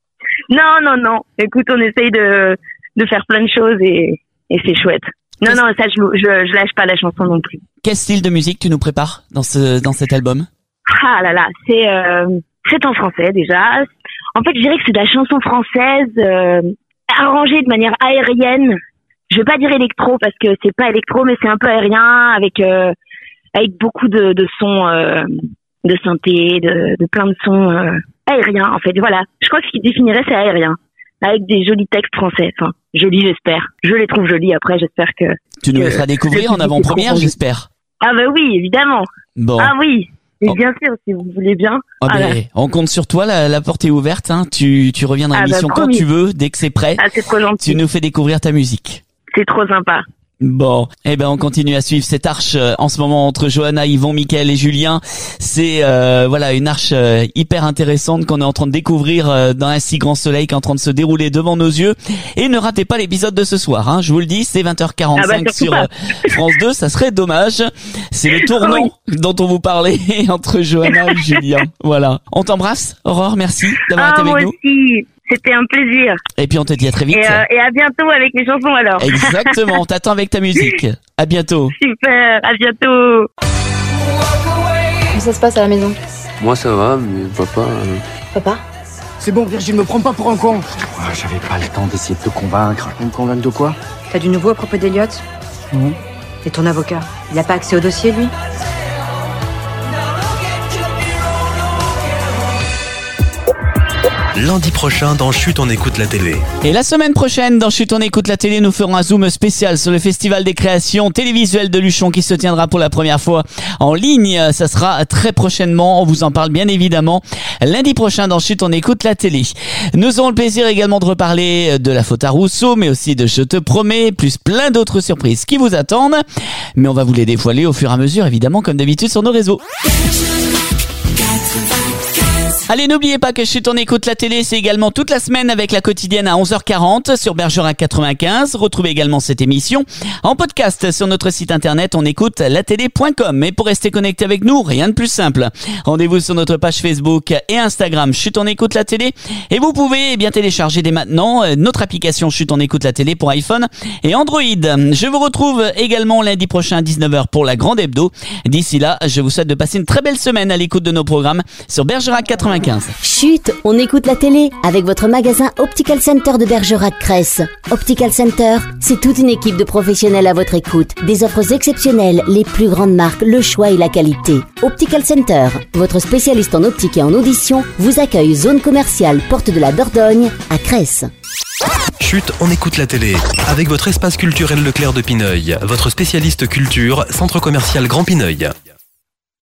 Non, non, non. Écoute, on essaye de de faire plein de choses et et c'est chouette. Non, non, ça je, je je lâche pas la chanson non plus. Quel style de musique tu nous prépares dans ce dans cet album ? Ah là là, c'est euh, c'est en français déjà. En fait, je dirais que c'est de la chanson française euh, arrangée de manière aérienne. Je vais pas dire électro parce que c'est pas électro, mais c'est un peu aérien avec euh, avec beaucoup de, de sons, euh, de synthé, de, de plein de sons euh, aériens. En fait, voilà. Je crois que ce qui définirait c'est aérien, avec des jolis textes français. Enfin, jolis, j'espère. Je les trouve jolis. Après, j'espère que tu nous que les feras découvrir en avant-première, j'espère. Ah bah oui, évidemment. Bon. Ah oui. Et Oh. bien sûr, si vous voulez bien. Ah Voilà. ben, on compte sur toi, la, la porte est ouverte. Hein. Tu, tu reviens dans Ah bah, l'émission quand promis. tu veux, dès que c'est prêt. Ah, c'est trop gentil. Tu nous fais découvrir ta musique. C'est trop sympa. Bon, eh ben on continue à suivre cette arche euh, en ce moment entre Johanna, Yvon, Mickaël et Julien. C'est euh, voilà une arche euh, hyper intéressante qu'on est en train de découvrir euh, dans Un si grand soleil qui est en train de se dérouler devant nos yeux. Et ne ratez pas l'épisode de ce soir, hein, je vous le dis, c'est vingt heures quarante-cinq Ah bah, surtout sur pas. euh, France deux, ça serait dommage. C'est le tournant dont on vous parlait entre Johanna et Julien. Voilà. On t'embrasse, Aurore, merci d'avoir Ah, été moi avec nous. aussi. C'était un plaisir. Et puis on te dit à très vite. Et, euh, et à bientôt avec mes chansons alors. Exactement, on t'attend avec ta musique. À bientôt. Super, à bientôt. Comment ça se passe à la maison? Moi ça va, mais papa... euh, Papa? C'est bon, Virgile, me prends pas pour un con. Ah, j'avais pas le temps d'essayer de te convaincre. On me convainc de quoi? T'as du nouveau à propos d'Eliott? Non. Et ton avocat? Il a pas accès au dossier, lui? Lundi prochain dans Chut, on écoute la télé. Et la semaine prochaine, dans Chut, on écoute la télé, nous ferons un zoom spécial sur le Festival des créations télévisuelles de Luchon qui se tiendra pour la première fois en ligne. Ça sera très prochainement, on vous en parle bien évidemment. Lundi prochain, dans Chut, on écoute la télé. Nous aurons le plaisir également de reparler de La Faute à Rousseau, mais aussi de Je te promets, plus plein d'autres surprises qui vous attendent. Mais on va vous les dévoiler au fur et à mesure, évidemment, comme d'habitude sur nos réseaux. Allez, n'oubliez pas que Chut, on écoute la télé, c'est également toute la semaine avec la quotidienne à onze heures quarante sur Bergerac quatre-vingt-quinze. Retrouvez également cette émission en podcast sur notre site internet on écoute la télé point com. Et pour rester connecté avec nous, rien de plus simple. Rendez-vous sur notre page Facebook et Instagram Chut, on écoute la télé. Et vous pouvez eh bien télécharger dès maintenant notre application Chut, on écoute la télé pour iPhone et Android. Je vous retrouve également lundi prochain à dix-neuf heures pour la grande hebdo. D'ici là, je vous souhaite de passer une très belle semaine à l'écoute de nos programmes sur Bergerac quatre-vingt-quinze. quatre-vingt-quinze. Chut, on écoute la télé avec votre magasin Optical Center de Bergerac-Cresse. Optical Center, c'est toute une équipe de professionnels à votre écoute. Des offres exceptionnelles, les plus grandes marques, le choix et la qualité. Optical Center, votre spécialiste en optique et en audition, vous accueille zone commerciale Porte de la Dordogne à Cresse. Chut, on écoute la télé. Avec votre espace culturel Leclerc de Pineuil, votre spécialiste culture, centre commercial Grand Pineuil.